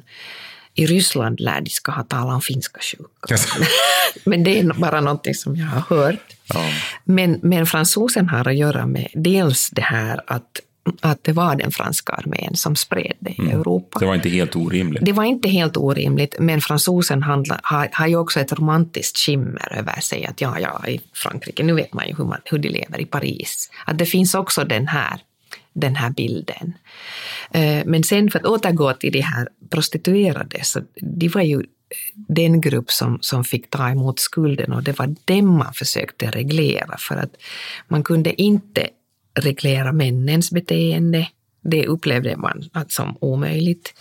I Ryssland lär de ska ha talat om finska sjukan. Yes. Men det är bara någonting som jag har hört. Ja. Men, men fransosen har att göra med dels det här att, att det var den franska armén som spred det i mm. Europa. Det var inte helt orimligt. Det var inte helt orimligt, men fransosen handla, har, har ju också ett romantiskt skimmer över sig. Att ja, ja, i Frankrike, nu vet man ju hur, man, hur de lever i Paris. Att det finns också den här, den här bilden. Men sen för att återgå till de här prostituerade, så det var ju den grupp som, som fick ta emot skulden, och det var dem man försökte reglera, för att man kunde inte reglera männens beteende. Det upplevde man som omöjligt.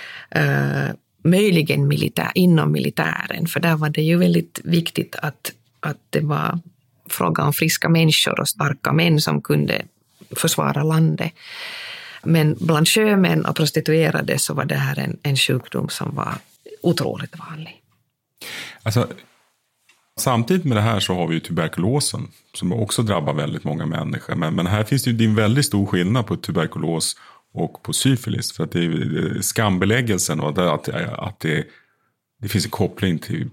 Uh, möjligen militär, inom militären, för där var det ju väldigt viktigt att, att det var fråga om friska människor och starka män som kunde försvara landet. Men bland sjömän och prostituerade så var det här en, en sjukdom som var otroligt vanlig. Alltså, samtidigt med det här så har vi ju tuberkulosen som också drabbar väldigt många människor. Men, men här finns det ju en väldigt stor skillnad på tuberkulos och på syfilis. För att det är skambeläggelsen och att, att det, det finns en koppling till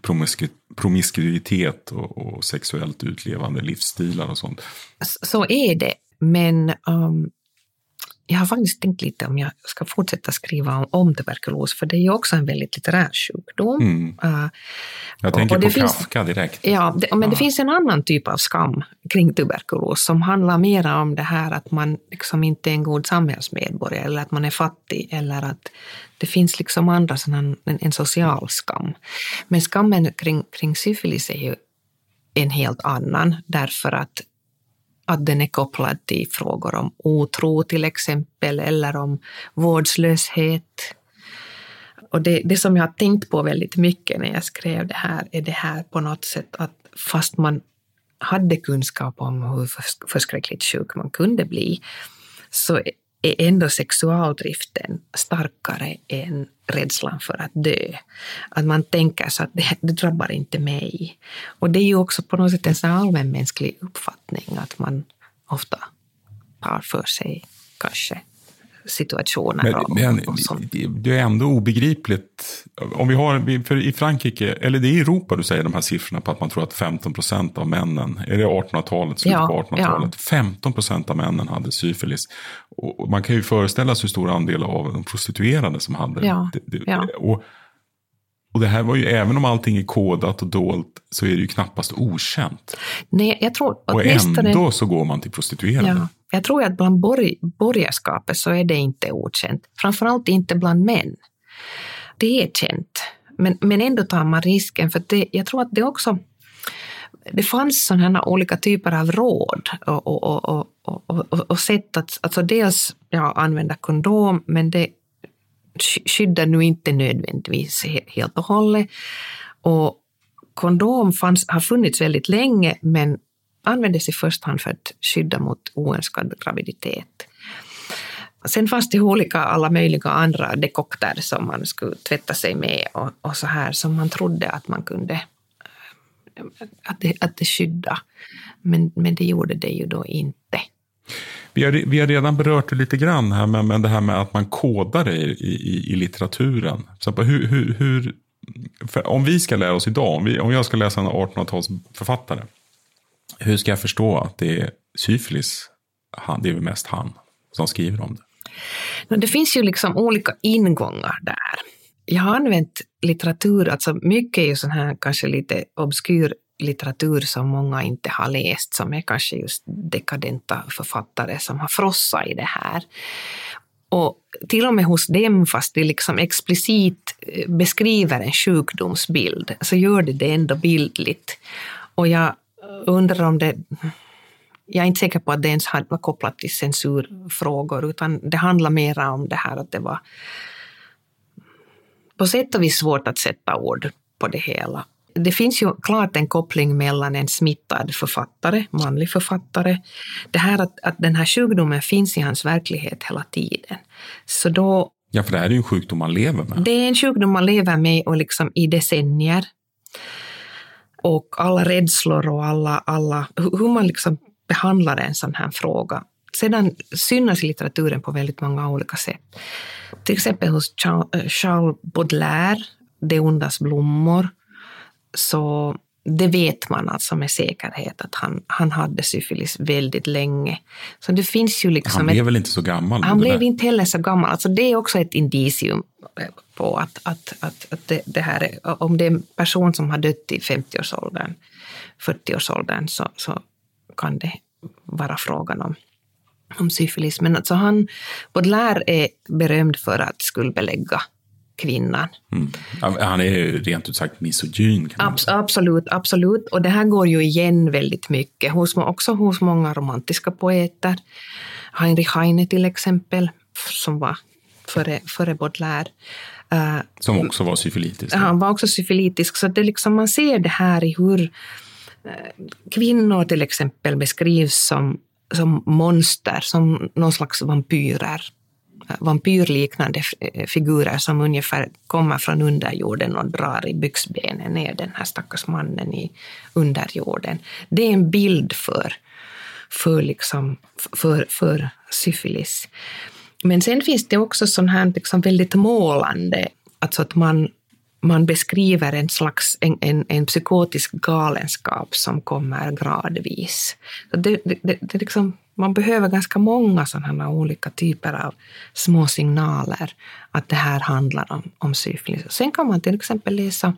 promiskuitet och, och sexuellt utlevande livsstilar och sånt. Så är det, men um, jag har faktiskt tänkt lite om jag ska fortsätta skriva om, om tuberkulos, för det är ju också en väldigt litterär sjukdom. Mm. Uh, jag tänker på finns, Kafka direkt. Ja, det, men ja. det finns en annan typ av skam kring tuberkulos som handlar mer om det här att man liksom inte är en god samhällsmedborgare eller att man är fattig eller att det finns liksom andra sådana, en, en social skam. Men skammen kring, kring syfilis är ju en helt annan därför att att den är kopplad till frågor om otro till exempel eller om vårdslöshet. Och det, det som jag har tänkt på väldigt mycket när jag skrev det här är det här på något sätt att fast man hade kunskap om hur förskräckligt sjuk man kunde bli så är ändå sexualdriften starkare än rädslan för att dö. Att man tänker så att det, det drabbar inte mig. Och det är ju också på något sätt en sån allmänmänsklig uppfattning att man ofta tar för sig kanske situationer. Men, och, men och sånt. det är ändå obegripligt. Om vi har, för i Frankrike, eller det är i Europa du säger de här siffrorna på att man tror att femton procent av männen, är det artonhundratalet, slutet ja, på artonhundratalet, ja. femton procent av männen hade syfilis. Och man kan ju föreställa sig hur stor andel av de prostituerade som hade ja, det. det ja. och, och det här var ju, även om allting är kodat och dolt, så är det ju knappast okänt. Nej, jag tror och ändå så går man till prostituerade. Ja. Jag tror att bland borg, borgerskapet så är det inte okänt. Framförallt inte bland män. Det är känt. Men, men ändå tar man risken. För det, jag tror att det också... Det fanns sådana olika typer av råd och, och, och, och, och, och sätt att... Alltså dels ja, använda kondom, men det skyddar nu inte nödvändigtvis helt och hållet. Och kondom fanns, har funnits väldigt länge, men användes i första hand för att skydda mot oönskad graviditet. Sen fanns det olika alla möjliga andra dekokter som man skulle tvätta sig med och, och så här som man trodde att man kunde att det, att det skydda. Men, men det gjorde det ju då inte. Vi har, vi har redan berört det lite grann här, men, men det här med att man kodar det i, i, i litteraturen. Så hur, hur, hur, om vi ska lära oss idag, om, vi, om jag ska läsa en artonhundratalsförfattare, hur ska jag förstå att det är syfilis, han, det är väl mest han som skriver om det? Det finns ju liksom olika ingångar där. Jag har använt litteratur, alltså mycket är ju sån här kanske lite obskyr litteratur som många inte har läst, som är kanske just dekadenta författare som har frossat i det här. Och till och med hos dem, fast det liksom explicit beskriver en sjukdomsbild, så gör det det ändå bildligt. Och jag undrar om det... Jag är inte säker på att det ens var kopplat till censurfrågor, utan det handlar mer om det här att det var på sätt och vis svårt att sätta ord på det hela. Det finns ju klart en koppling mellan en smittad författare, manlig författare, det här att, att den här sjukdomen finns i hans verklighet hela tiden. Så då... Ja, för det här är ju en sjukdom man lever med. Det är en sjukdom man lever med och liksom i decennier. Och alla rädslor och alla, alla hur man liksom behandlar en sån här fråga. Sedan synas i litteraturen på väldigt många olika sätt. Till exempel hos Charles Baudelaire, Det ondas blommor, så det vet man alltså med säkerhet att han, han hade syfilis väldigt länge. Så det finns ju liksom... Han blev ett, väl inte så gammal? Han blev inte heller så gammal. Alltså det är också ett indicium på att, att, att, att det, det här är, om det är en person som har dött i femtioårsåldern, fyrtioårsåldern, så, så kan det vara frågan om, om syfilis. Men alltså han, Baudelaire är berömd för att skuldbelägga kvinnan. Mm. Han är rent ut sagt misogyn. Kan Abs- absolut, absolut. Och det här går ju igen väldigt mycket. Hos, också hos många romantiska poeter. Heinrich Heine till exempel, som var före, före Baudelaire. Uh, som också var syfilitisk. Han var också syfilitisk. Så det liksom, man ser det här i hur uh, kvinnor till exempel beskrivs som, som monster, som någon slags vampyrer. vampyrliknande figurer som ungefär kommer från underjorden och drar i byxbenen ner den här stackars mannen i underjorden. Det är en bild för, för, liksom, för, för syfilis. Men sen finns det också sån här liksom väldigt målande, alltså att man, man beskriver en slags en, en, en psykotisk galenskap som kommer gradvis. Det, det, det, det liksom, man behöver ganska många sådana olika typer av små signaler att det här handlar om, om syfilis. Sen kan man till exempel läsa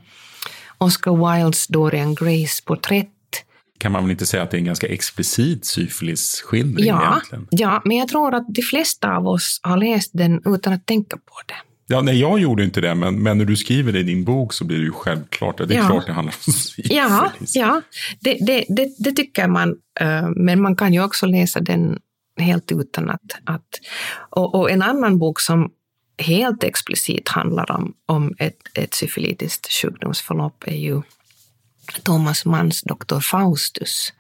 Oscar Wildes Dorian Grays porträtt. Kan man väl inte säga att det är en ganska explicit syfilisskildring ja, egentligen? Ja, men jag tror att de flesta av oss har läst den utan att tänka på det. Ja, nej, jag gjorde inte det, men, men när du skriver det i din bok så blir det ju självklart. Det är ja. klart det handlar om syfilis. Ja, ja det, det, det, det tycker man. Men man kan ju också läsa den helt utan att... att och, och en annan bok som helt explicit handlar om, om ett, ett syfilitiskt sjukdomsförlopp är ju Thomas Manns doktor Faustus,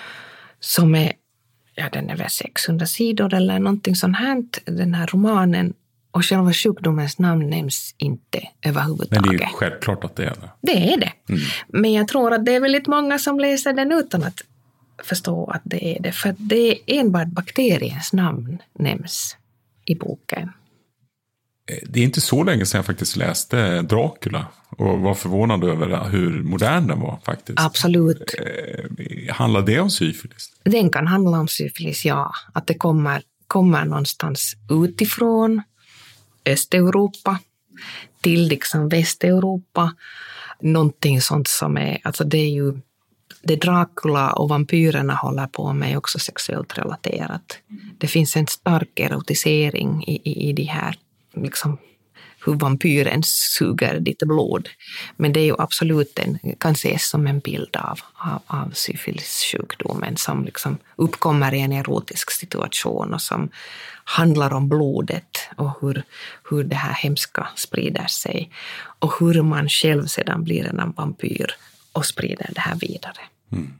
som är, ja, den är väl sexhundra sidor eller någonting sånt här, den här romanen, och själva sjukdomens namn nämns inte överhuvudtaget. Men det är ju självklart att det är det. Det är det. Mm. Men jag tror att det är väldigt många som läser den utan att förstå att det är det, för det är enbart bakteriens namn nämns i boken. Det är inte så länge sedan jag faktiskt läste Dracula och var förvånad över hur modern den var faktiskt. Absolut. Eh, handlar det om syfilis? Den kan handla om syfilis, ja. Att det kommer, kommer någonstans utifrån Östeuropa till liksom Västeuropa. Någonting sånt som är, alltså det är ju, det Dracula och vampyrerna håller på med är också sexuellt relaterat. Det finns en stark erotisering i, i, i de här, liksom hur vampyren suger ditt blod. Men det är ju absolut en, kan ses som en bild av, av, av syfilissjukdomen som liksom uppkommer i en erotisk situation och som handlar om blodet och hur, hur det här hemska sprider sig och hur man själv sedan blir en vampyr och sprider det här vidare. Mm.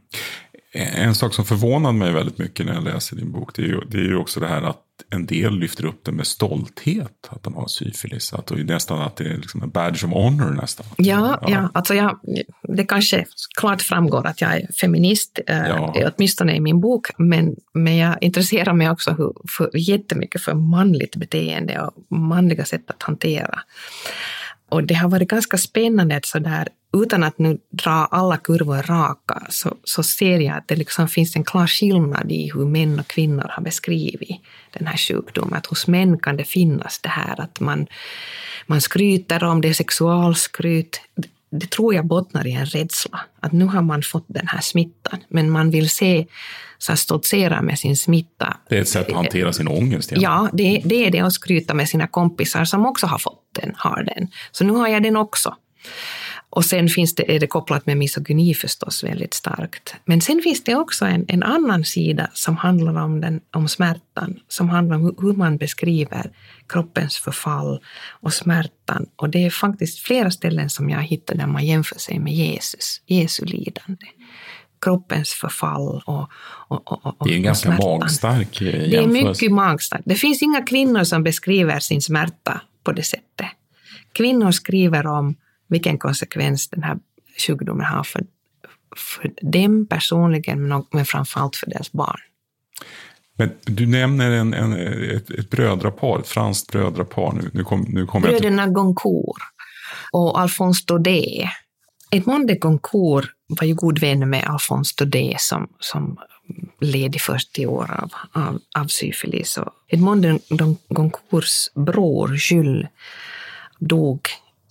En sak som förvånade mig väldigt mycket när jag läser din bok, det är ju, det är ju också det här att en del lyfter upp det med stolthet att de har syfilis. Att det är nästan att det är liksom en badge of honor nästan. Ja, ja. ja alltså jag, det kanske klart framgår att jag är feminist, ja. eh, åtminstone i min bok, men, men jag intresserar mig också för, för, jättemycket för manligt beteende och manliga sätt att hantera. Och det har varit ganska spännande att så där, utan att nu dra alla kurvor raka, så, så ser jag att det liksom finns en klar skillnad i hur män och kvinnor har beskrivit den här sjukdomen. Att hos män kan det finnas det här att man, man skryter om det, sexualskryt. Det, det tror jag bottnar i en rädsla. Att nu har man fått den här smittan, men man vill se så stoltsera med sin smitta. Det är ett sätt att hantera sin ångest. Ja, ja det, det är det, att skryta med sina kompisar som också har fått den, har den. Så nu har jag den också. Och sen finns det, är det kopplat med misogyni förstås väldigt starkt. Men sen finns det också en, en annan sida som handlar om, den, om smärtan. Som handlar om hur man beskriver kroppens förfall och smärtan. Och det är faktiskt flera ställen som jag hittar där man jämför sig med Jesus, Jesu lidande. Kroppens förfall och, och, och, och det är en ganska smärtan. Magstark jämförelse. Det är mycket magstarkt. Det finns inga kvinnor som beskriver sin smärta på det sättet. Kvinnor skriver om vilken konsekvens den här sjukdomen har för, för dem personligen, men, men framförallt för deras barn. Men du nämner en, en, ett, ett brödrapar, ett franskt brödrapar. Nu, nu kom, nu kom Bröderna till... Goncourt och Alphonse Daudet. Edmond de Goncourt var ju god vän med Alphonse Daudet som, som led i fyrtio år av, av, av syfilis. Och Edmond de Goncourts bror Jules dog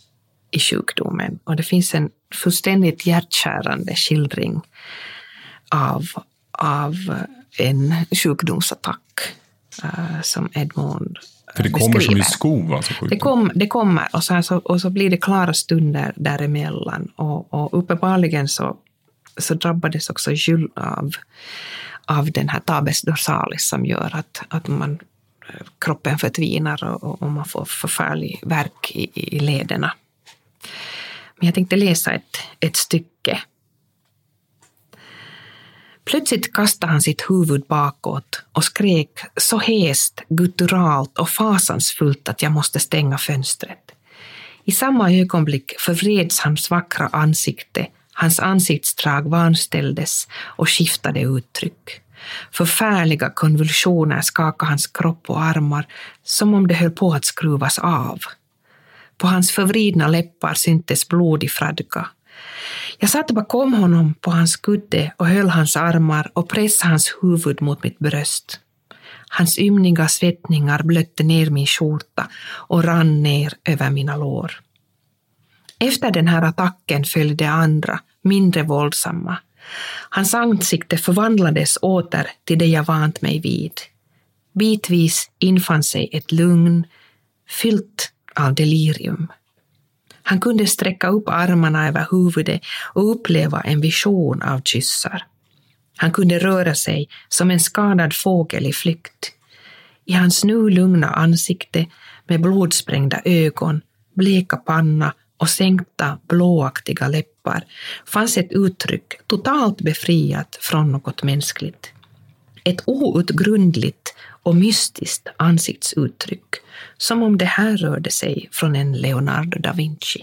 i sjukdomen. Och det finns en fullständigt hjärtskärande skildring av, av en sjukdomsattack uh, som Edmond uh, För det kommer beskriver. som i skov alltså? Det, kom, det kommer och så, så, och så blir det klara stunder däremellan. Och, och uppenbarligen så, så drabbades också Jules av, av den här tabes dorsalis som gör att, att man, kroppen förtvinar och, och man får förfärlig värk i, i lederna. Men jag tänkte läsa ett, ett stycke. Plötsligt kastade han sitt huvud bakåt och skrek så häst, gutturalt och fasansfullt att jag måste stänga fönstret. I samma ögonblick förvreds hans vackra ansikte, hans ansiktsdrag vanställdes och skiftade uttryck. Förfärliga konvulsioner skakade hans kropp och armar som om det höll på att skruvas av. På hans förvridna läppar syntes blodig fradga. Jag satt bakom honom på hans kudde och höll hans armar och pressade hans huvud mot mitt bröst. Hans ymniga svettningar blötte ner min skjorta och rann ner över mina lår. Efter den här attacken följde andra, mindre våldsamma. Hans ansikte förvandlades åter till det jag vant mig vid. Bitvis infann sig ett lugn, fyllt av delirium. Han kunde sträcka upp armarna över huvudet och uppleva en vision av kyssar. Han kunde röra sig som en skadad fågel i flykt. I hans nu lugna ansikte med blodsprängda ögon, bleka panna och sänkta blåaktiga läppar fanns ett uttryck totalt befriat från något mänskligt. Ett outgrundligt och mystiskt ansiktsuttryck, som om det här rörde sig från en Leonardo da Vinci.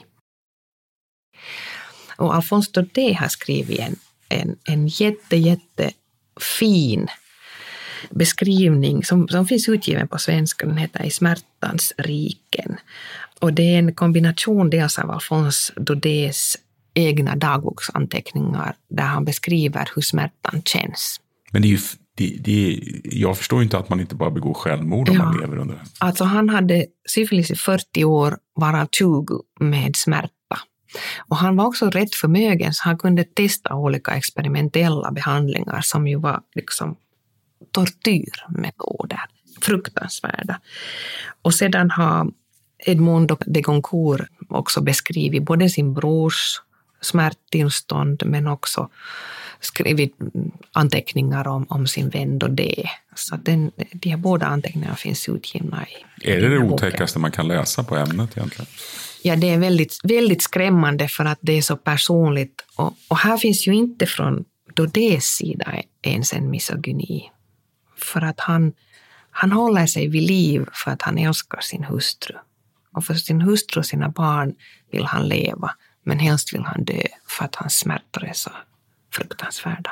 Och Alphonse Daudet har skrivit en, en, en jätte, jätte fin beskrivning som, som finns utgiven på svenska. Den heter I smärtans riken. Och det är en kombination dels av Alphonse Daudets egna dagboksanteckningar där han beskriver hur smärtan känns. Men det är ju, det, det är, jag förstår inte att man inte bara begår självmord om ja. man lever under det. Alltså han hade syfilis i fyrtio år, varav tjugo med smärta. Och han var också rätt förmögen så han kunde testa olika experimentella behandlingar som ju var liksom tortyrmetoder, fruktansvärda. Och sedan har Edmond de Goncourt också beskrivit både sin brors smärttillstånd men också skrivit anteckningar om, om sin vän Daudet. Så den, de här båda anteckningarna finns utgivna i Är det det otäckaste man kan läsa på ämnet egentligen? Ja, det är väldigt, väldigt skrämmande för att det är så personligt. Och, och här finns ju inte från Daudets sida ens en misogyni. För att han, han håller sig vid liv för att han älskar sin hustru. Och för sin hustru och sina barn vill han leva. Men helst vill han dö för att hans smärtor är så fruktansvärda.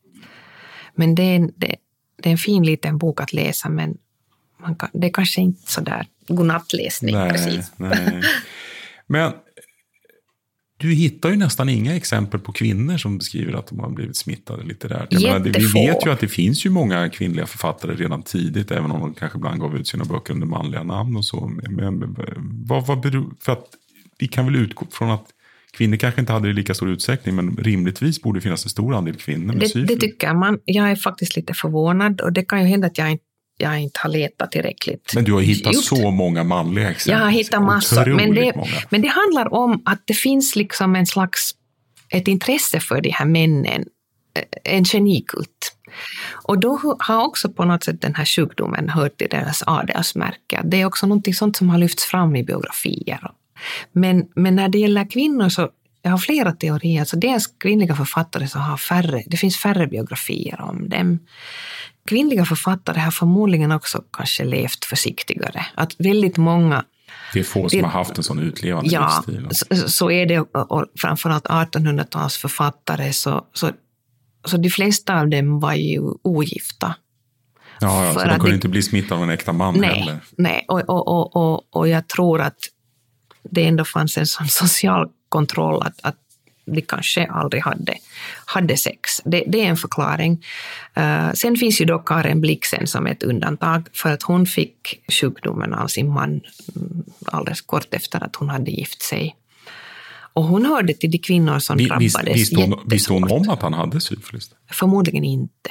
Men det är en, det, det är en fin liten bok att läsa. Men man kan, det är kanske inte så där godnattläsning. Nej, precis. Nej. Men du hittar ju nästan inga exempel på kvinnor som beskriver att de har blivit smittade litterärt. Jag menar, vi vet ju att det finns ju många kvinnliga författare redan tidigt, även om de kanske ibland gav ut sina böcker under manliga namn och så. Men vad, vad beror, för att vi kan väl utgå från att kvinnor kanske inte hade det i lika stor utsträckning, men rimligtvis borde det finnas en stor andel kvinnor med syfilis. Det, det tycker man. Jag är faktiskt lite förvånad och det kan ju hända att jag inte jag inte har letat tillräckligt. Men du har hittat djupt. Så många manliga exempel. Jag har hittat massor. Men det, men det handlar om att det finns liksom en slags ett intresse för de här männen. En genikult. Och då har också på något sätt den här sjukdomen hört till deras adelsmärke. Det är också något sånt som har lyfts fram i biografier. Men, men när det gäller kvinnor så jag har flera teorier. Så dels kvinnliga författare som har färre, det finns färre biografier om dem. Kvinnliga författare har förmodligen också kanske levt försiktigare. Att väldigt många... Det är få som det, har haft en sån utlevande ja, livsstil. Så, så är det. Och framförallt artonhundratals författare så, så, så de flesta av dem var ju ogifta. Ja, ja så de kunde det, inte bli smittade av en äkta man nej, heller. Nej, och, och, och, och, och jag tror att det ändå fanns en sån social kontroll att, att de kanske aldrig hade, hade sex. Det, det är en förklaring. Uh, sen finns ju då Karen Blixen som ett undantag för att hon fick sjukdomen av sin man alldeles kort efter att hon hade gift sig. Och hon hörde till de kvinnor som Vi, drabbades visst, jättesvårt. Visste hon om att han hade syfilis? Förmodligen inte.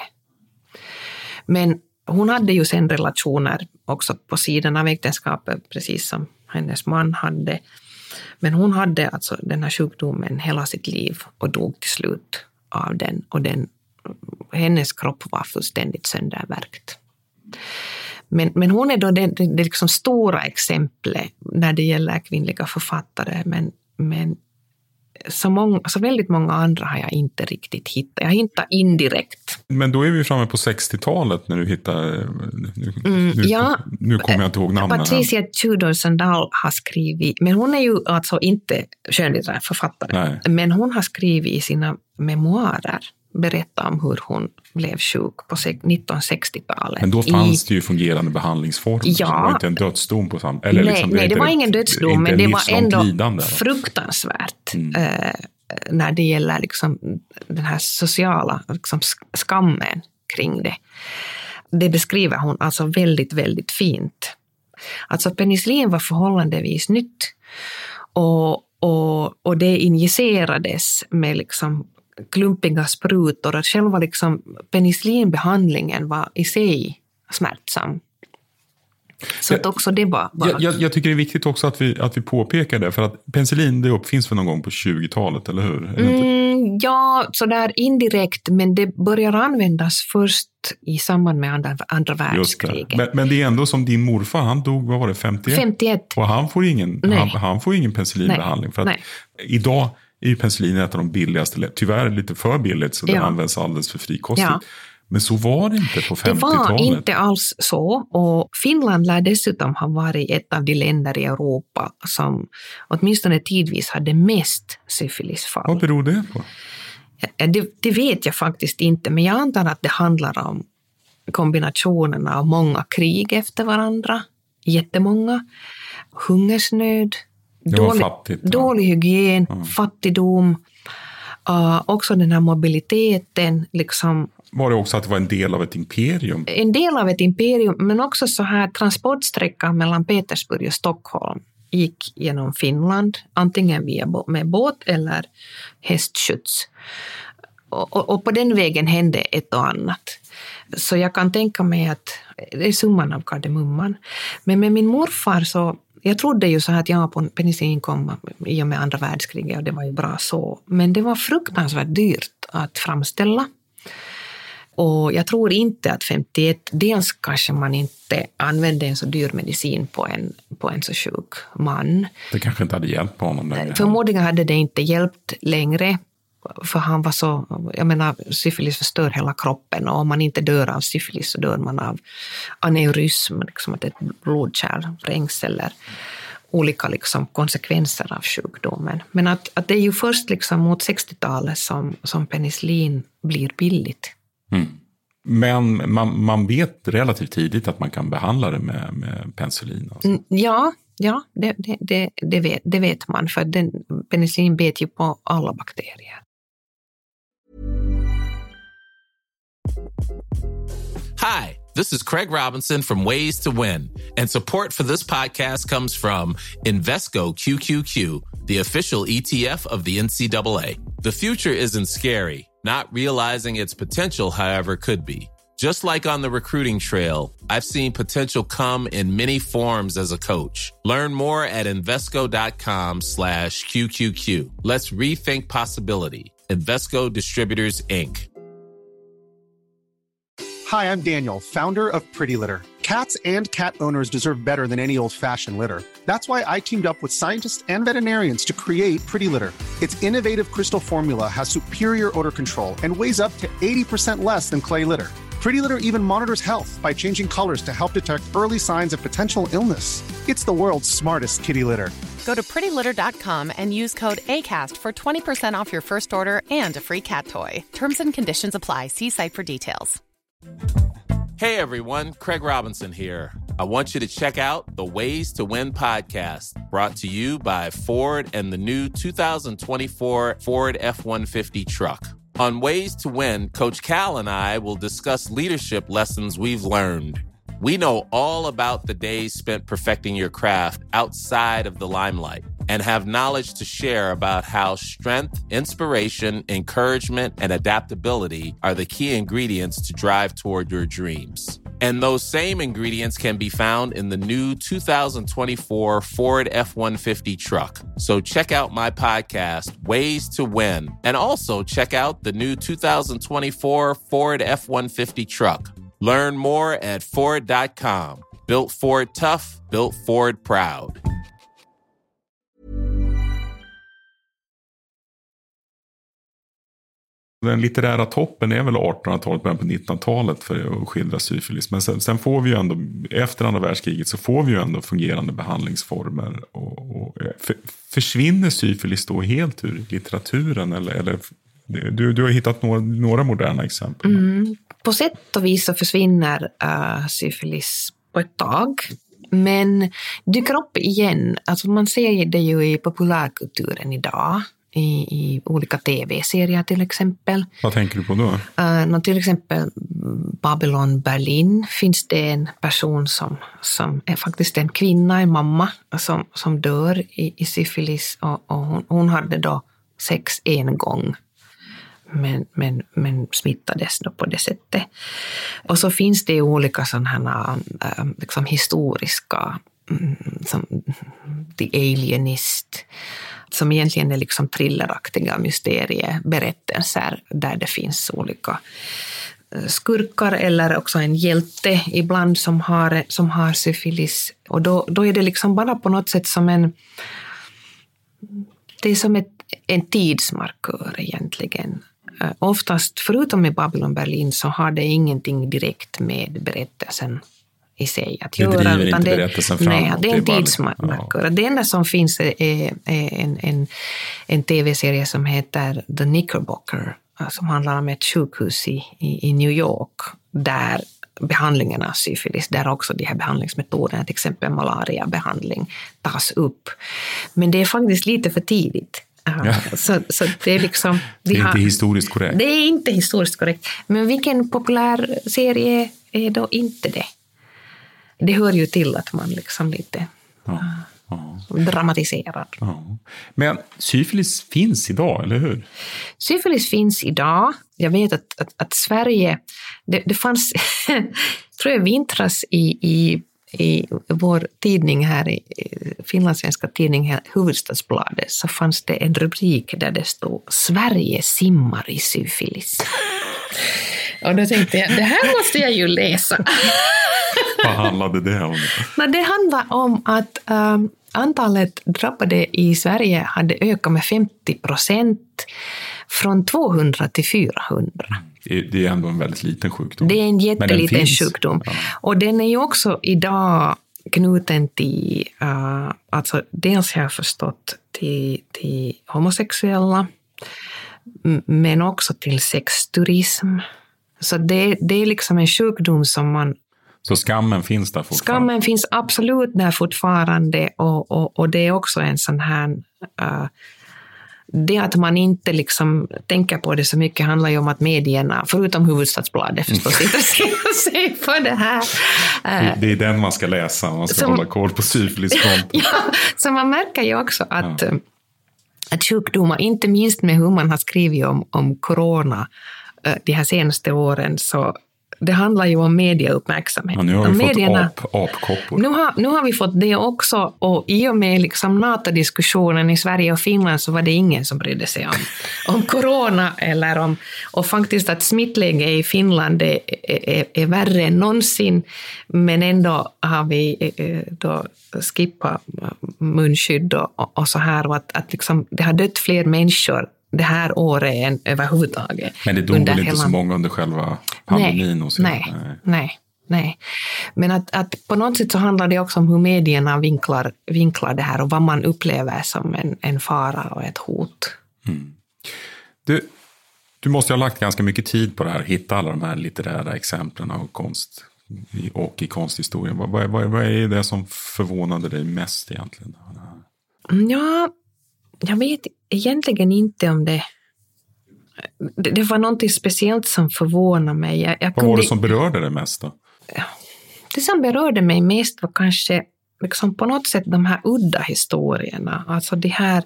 Men hon hade ju sen relationer också på sidan av äktenskapet precis som hennes man hade. Men hon hade alltså den här sjukdomen hela sitt liv och dog till slut av den. Och den, hennes kropp var fullständigt söndervärkt. Men, men hon är då det, det, det liksom stora exemplet när det gäller kvinnliga författare. Men, men så, många, så väldigt många andra har jag inte riktigt hittat. Jag hittar indirekt. Men då är vi framme på sextiotalet när du hittar... Nu, Mm, nu, ja, nu kommer jag inte ihåg namnen. Patricia Tudor Sandal har skrivit, men hon är ju alltså inte skönlitterär författare. Nej. Men hon har skrivit i sina memoarer, berättat om hur hon blev sjuk på nittonhundrasextiotalet. Men då fanns I, det ju fungerande behandlingsformer. Ja, det var inte en dödsdom på samma... Eller nej, liksom, nej, det inte, var ingen dödsdom, men det var ändå lidande, fruktansvärt mm. eh, när det gäller liksom den här sociala liksom skammen kring det. Det beskriver hon alltså väldigt, väldigt fint. Alltså penicillin var förhållandevis nytt och, och, och det injicerades med liksom klumpiga sprutor och själva liksom penicillinbehandlingen var i sig smärtsam. Så att också det var... var... Jag, jag, jag tycker det är viktigt också att vi, att vi påpekar det, för att penicillin det uppfinns för någon gång på tjugotalet, eller hur? Är mm, ja, så där indirekt, men det börjar användas först i samband med andra, andra världskriget. Men, men det är ändå som din morfar, han dog, vad var det, femtioett? femtioett. Och han får ingen, han, han får ingen penicillinbehandling. För att Nej. idag är ju penicillin ett av de billigaste, tyvärr lite för billigt, så det Ja. används alldeles för frikostigt. Ja. Men så var det inte på femtiotalet. Det var inte alls så, och Finland lär dessutom ha varit ett av de länder i Europa som åtminstone tidvis hade mest syfilisfall. Vad beror det på? Det, det vet jag faktiskt inte, men jag antar att det handlar om kombinationerna av många krig efter varandra, jättemånga, hungersnöd, Det var dålig, fattigt, va? dålig hygien, Ja. fattigdom, uh, också den här mobiliteten, liksom Var det också att det var en del av ett imperium? en del av ett imperium, men också så här transportsträckan mellan Petersburg och Stockholm gick genom Finland, antingen via med båt eller hästskjuts. Och, och, och på den vägen hände ett och annat. Så jag kan tänka mig att det är summan av kardemumman. Men med min morfar så, jag trodde ju så här att ja, penicillin kom i och med andra världskriget och det var ju bra så. Men det var fruktansvärt dyrt att framställa. Och jag tror inte att femtioett, dels kanske man inte använde en så dyr medicin på en, på en så sjuk man. Det kanske inte hade hjälpt på honom längre. Förmodligen hade det inte hjälpt längre, för han var så, jag menar, syfilis förstör hela kroppen, och om man inte dör av syfilis så dör man av aneurysm, liksom att ett blodkärl vrängs eller olika liksom konsekvenser av sjukdomen. Men att, att det är ju först liksom mot sextiotalet som, som penicillin blir billigt. Mm. Men man, man vet relativt tidigt att man kan behandla det med, med penicillin. Alltså. Mm, ja, ja det, det, det, det, vet, det vet man, för den, penicillin bet ju på alla bakterier. Hi, this is Craig Robinson from Ways to Win, and support for this podcast comes from Invesco Q Q Q, the official E T F of the N C double A. The future isn't scary. Not realizing its potential, however, could be. Just like on the recruiting trail, I've seen potential come in many forms as a coach. Learn more at Invesco.com slash QQQ. Let's rethink possibility. Invesco Distributors, Incorporated. Hi, I'm Daniel, founder of Pretty Litter. Cats and cat owners deserve better than any old-fashioned litter. That's why I teamed up with scientists and veterinarians to create Pretty Litter. Its innovative crystal formula has superior odor control and weighs up to eighty percent less than clay litter. Pretty Litter even monitors health by changing colors to help detect early signs of potential illness. It's the world's smartest kitty litter. Go to pretty litter dot com and use code ACAST for twenty percent off your first order and a free cat toy. Terms and conditions apply. See site for details. Hey everyone, Craig Robinson here. I want you to check out the Ways to Win podcast, brought to you by Ford and the new two thousand twenty-four Ford F one fifty truck. On Ways to Win, Coach Cal and I will discuss leadership lessons we've learned. We know all about the days spent perfecting your craft outside of the limelight and have knowledge to share about how strength, inspiration, encouragement, and adaptability are the key ingredients to drive toward your dreams. And those same ingredients can be found in the new two thousand twenty-four Ford F one fifty truck. So check out my podcast, Ways to Win, and also check out the new two thousand twenty-four Ford F one fifty truck. Learn more at Ford dot com. Built Ford tough, built Ford proud. Den litterära toppen är väl artonhundratalet, början på nittonhundratalet för att skildra syfilis. Men sen, sen får vi ju ändå, efter andra världskriget så får vi ju ändå fungerande behandlingsformer. Och, och för, försvinner syfilis då helt ur litteraturen? Eller, eller, du, du har hittat några, några moderna exempel. Mm. På sätt och vis så försvinner uh, syfilis på ett tag. Men dyker upp igen. Alltså man ser det ju i populärkulturen idag. I, i olika tv-serier till exempel. Vad tänker du på då? Uh, till exempel Babylon Berlin finns det en person som, som är faktiskt en kvinna, en mamma som, som dör i, i syfilis och, och hon, hon hade då sex en gång men, men, men smittades då på det sättet. Och så finns det olika sådana här uh, liksom historiska som The Alienist, som egentligen är liksom thrilleraktiga mysterieberättelser där det finns olika skurkar eller också en hjälte ibland som har, som har syfilis. Och då, då är det liksom bara på något sätt som en, det är som ett, en tidsmarkör egentligen. Oftast, förutom i Babylon Berlin, så har det ingenting direkt med berättelsen i sig att det göra. Driver utan inte det, berättelsen nej, framåt. det är en det är tidsmarkör. Ja. Det enda som finns är, är en, en, en tv-serie som heter The Knickerbocker, som handlar om ett sjukhus i, i, i New York där behandlingen av syfilis, där också de här behandlingsmetoderna, till exempel malariabehandling, tas upp. Men det är faktiskt lite för tidigt. Ja. Så, så det är liksom... Det är de inte har, historiskt korrekt. Det är inte historiskt korrekt. Men vilken populär serie är då inte det? Det hör ju till att man liksom lite ja. Ja. dramatiserar. Ja. Men syfilis finns idag, eller hur? Syfilis finns idag. Jag vet att, att, att Sverige... Det, det fanns, tror jag, vintras i... i i vår tidning här, i finlandssvenska tidning här, Hufvudstadsbladet, så fanns det en rubrik där det stod Sverige simmar i syfilis. Och då tänkte jag, det här måste jag ju läsa. Vad handlade det om? Men det handlar om att um, antalet drabbade i Sverige hade ökat med femtio procent från tvåhundra till fyrahundra. Det är ändå en väldigt liten sjukdom. Det är en jätteliten sjukdom. Ja. Och den är ju också idag knuten till, uh, alltså dels har jag förstått till, till homosexuella, men också till sexturism. Så det, det är liksom en sjukdom som man... Så skammen finns där fortfarande? Skammen finns absolut där fortfarande, och, och, och det är också en sån här... Uh, det att man inte liksom tänker på det så mycket handlar ju om att medierna, förutom Hufvudstadsbladet förstås, intresserar sig för det här. Det, det är den man ska läsa, man ska så, hålla koll på syfilisfronten. Ja, så man märker ju också att, ja. att sjukdomar, inte minst med hur man har skrivit om, om corona de här senaste åren, så det handlar ju om mediauppmärksamhet. Ja, nu har vi medierna, fått ap, apkoppor. Nu har, nu har vi fått det också, och i och med liksom NATO-diskussionen i Sverige och Finland så var det ingen som brydde sig om, om corona eller om, och faktiskt att smittläget i Finland är, är, är värre än någonsin, men ändå har vi då skippat munskydd och, och så här, och att, att liksom, det har dött fler människor det här året än överhuvudtaget. Men det dog väl inte hela... så många under själva pandemin? Nej, och så. Nej, nej, nej, nej. Men att, att på något sätt så handlar det också om hur medierna vinklar, vinklar det här och vad man upplever som en, en fara och ett hot. Mm. Du, du måste ha lagt ganska mycket tid på det här, hitta alla de här litterära exemplen och konst och i konsthistorien. Vad, vad, vad är det som förvånade dig mest egentligen? Ja, jag vet egentligen inte om det... Det, det var något speciellt som förvånade mig. Jag, jag Vad var kunde... det som berörde dig mest då? Det som berörde mig mest var kanske liksom på något sätt de här udda historierna. Alltså de här...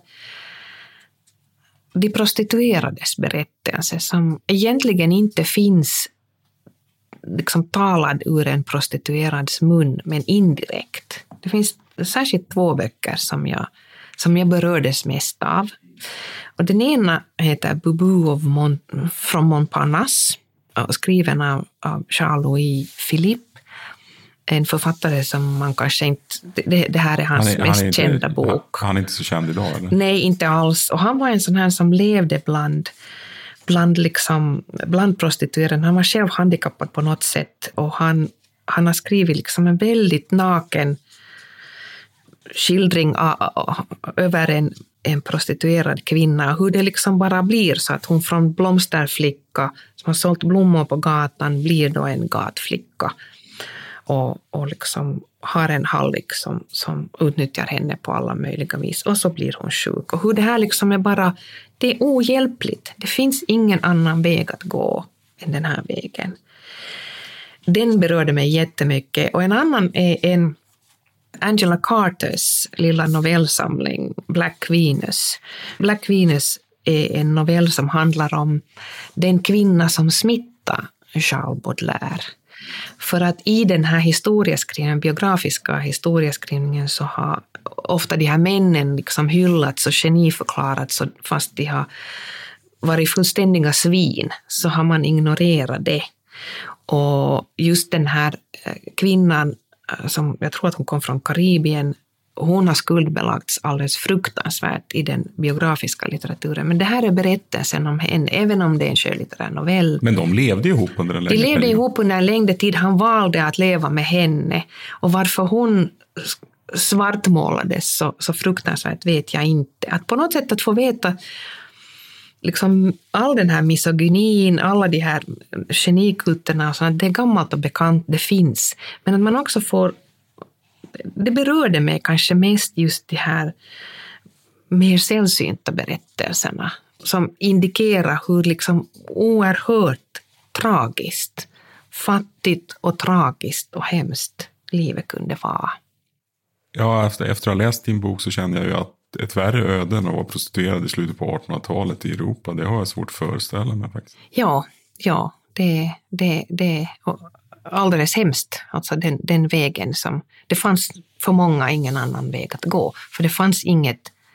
De prostituerades berättelser som egentligen inte finns liksom talad ur en prostituerads mun, men indirekt. Det finns särskilt två böcker som jag, som jag berördes mest av. Och den ena heter Bubu of Mont- från Montparnasse, skriven av, av Charles-Louis Philippe. En författare som man kanske inte... Det, det här är hans han är, mest han är inte, kända bok. Han är inte så känd idag, eller? Nej, inte alls. Och han var en sån här som levde bland, bland, liksom, bland prostituerade. Han var själv handikappad på något sätt och han, han har skrivit liksom en väldigt naken skildring av, av, över en, en prostituerad kvinna. Hur det liksom bara blir så att hon från blomsterflicka som har sålt blommor på gatan blir då en gatflicka. Och, och liksom har en hallick som, som utnyttjar henne på alla möjliga vis. Och så blir hon sjuk. Och hur det här liksom är bara, det är ohjälpligt. Det finns ingen annan väg att gå än den här vägen. Den berörde mig jättemycket. Och en annan är en Angela Carters lilla novellsamling Black Venus. Black Venus är en novell som handlar om den kvinna som smittar Charles Baudelaire. För att i den här historieskrivningen, biografiska historieskrivningen, så har ofta de här männen liksom hyllats och geniförklarats, fast de har varit fullständiga svin, så har man ignorerat det. Och just den här kvinnan, som jag tror att hon kom från Karibien, hon har skuldbelagts alldeles fruktansvärt i den biografiska litteraturen. Men det här är berättelsen om henne, även om det är en skönlitterär novell. Men de levde ihop under en längre tid. De levde ihop under en längre tid. Han valde att leva med henne. Och varför hon svartmålades så, så fruktansvärt vet jag inte. Att på något sätt att få veta liksom all den här misogynin, alla de här genikulterna, så att det är gammalt och bekant, det finns. Men att man också får, det berörde mig kanske mest just de här mer sällsynta berättelserna som indikerar hur liksom oerhört tragiskt, fattigt och tragiskt och hemskt livet kunde vara. Ja, efter, efter att ha läst din bok så känner jag ju att ett värre öde än att vara prostituerad i slutet på artonhundratalet i Europa, det har jag svårt att föreställa mig faktiskt. Ja, ja, det, det, det är alldeles hemskt. Alltså den, den vägen som, det fanns för många ingen annan väg att gå. För det fanns inget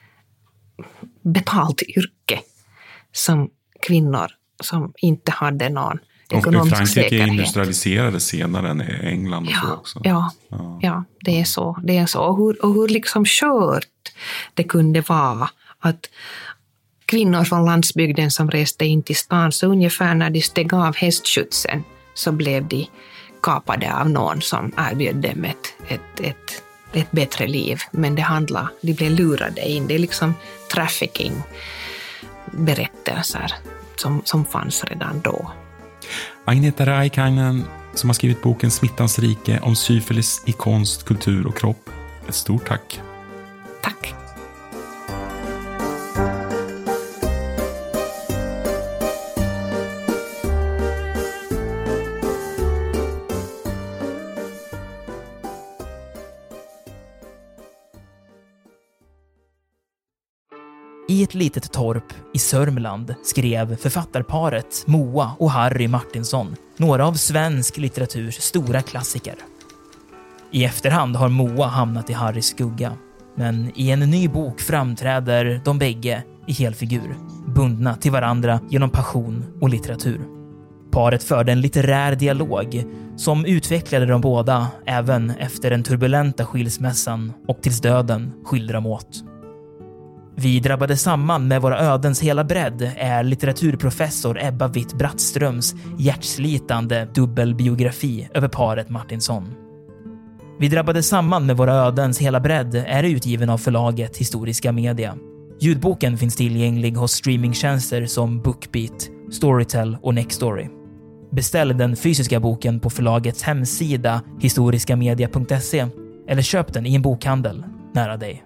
betalt yrke som kvinnor som inte hade någon ekonomisk Frankrike säkerhet. Frankrike industrialiserades senare än i England och ja, så också. Ja, ja. ja, det är så. Det är så. Och hur, och hur liksom kört det kunde vara att kvinnor från landsbygden som reste in till stan, så ungefär när de steg av hästskjutsen så blev de kapade av någon som erbjöd dem ett, ett, ett, ett bättre liv. Men det handlar, de blev lurade in. Det är liksom trafficking-berättelser som, som fanns redan då. Agneta Raikainen, som har skrivit boken Smittans rike om syfilis i konst, kultur och kropp. Ett stort tack. Tack. I ett litet torp i Sörmland skrev författarparet Moa och Harry Martinsson några av svensk litteraturs stora klassiker. I efterhand har Moa hamnat i Harrys skugga, men i en ny bok framträder de bägge i helfigur, bundna till varandra genom passion och litteratur. Paret förde en litterär dialog som utvecklade de båda även efter den turbulenta skilsmässan och tills döden skilde dem åt. Vi drabbade samman med våra ödens hela bredd är litteraturprofessor Ebba Witt-Brattströms hjärtslitande dubbelbiografi över paret Martinsson. Vi drabbade samman med våra ödens hela bredd är utgiven av förlaget Historiska Media. Ljudboken finns tillgänglig hos streamingtjänster som Bookbeat, Storytel och Nextory. Beställ den fysiska boken på förlagets hemsida historiskamedia punkt se eller köp den i en bokhandel nära dig.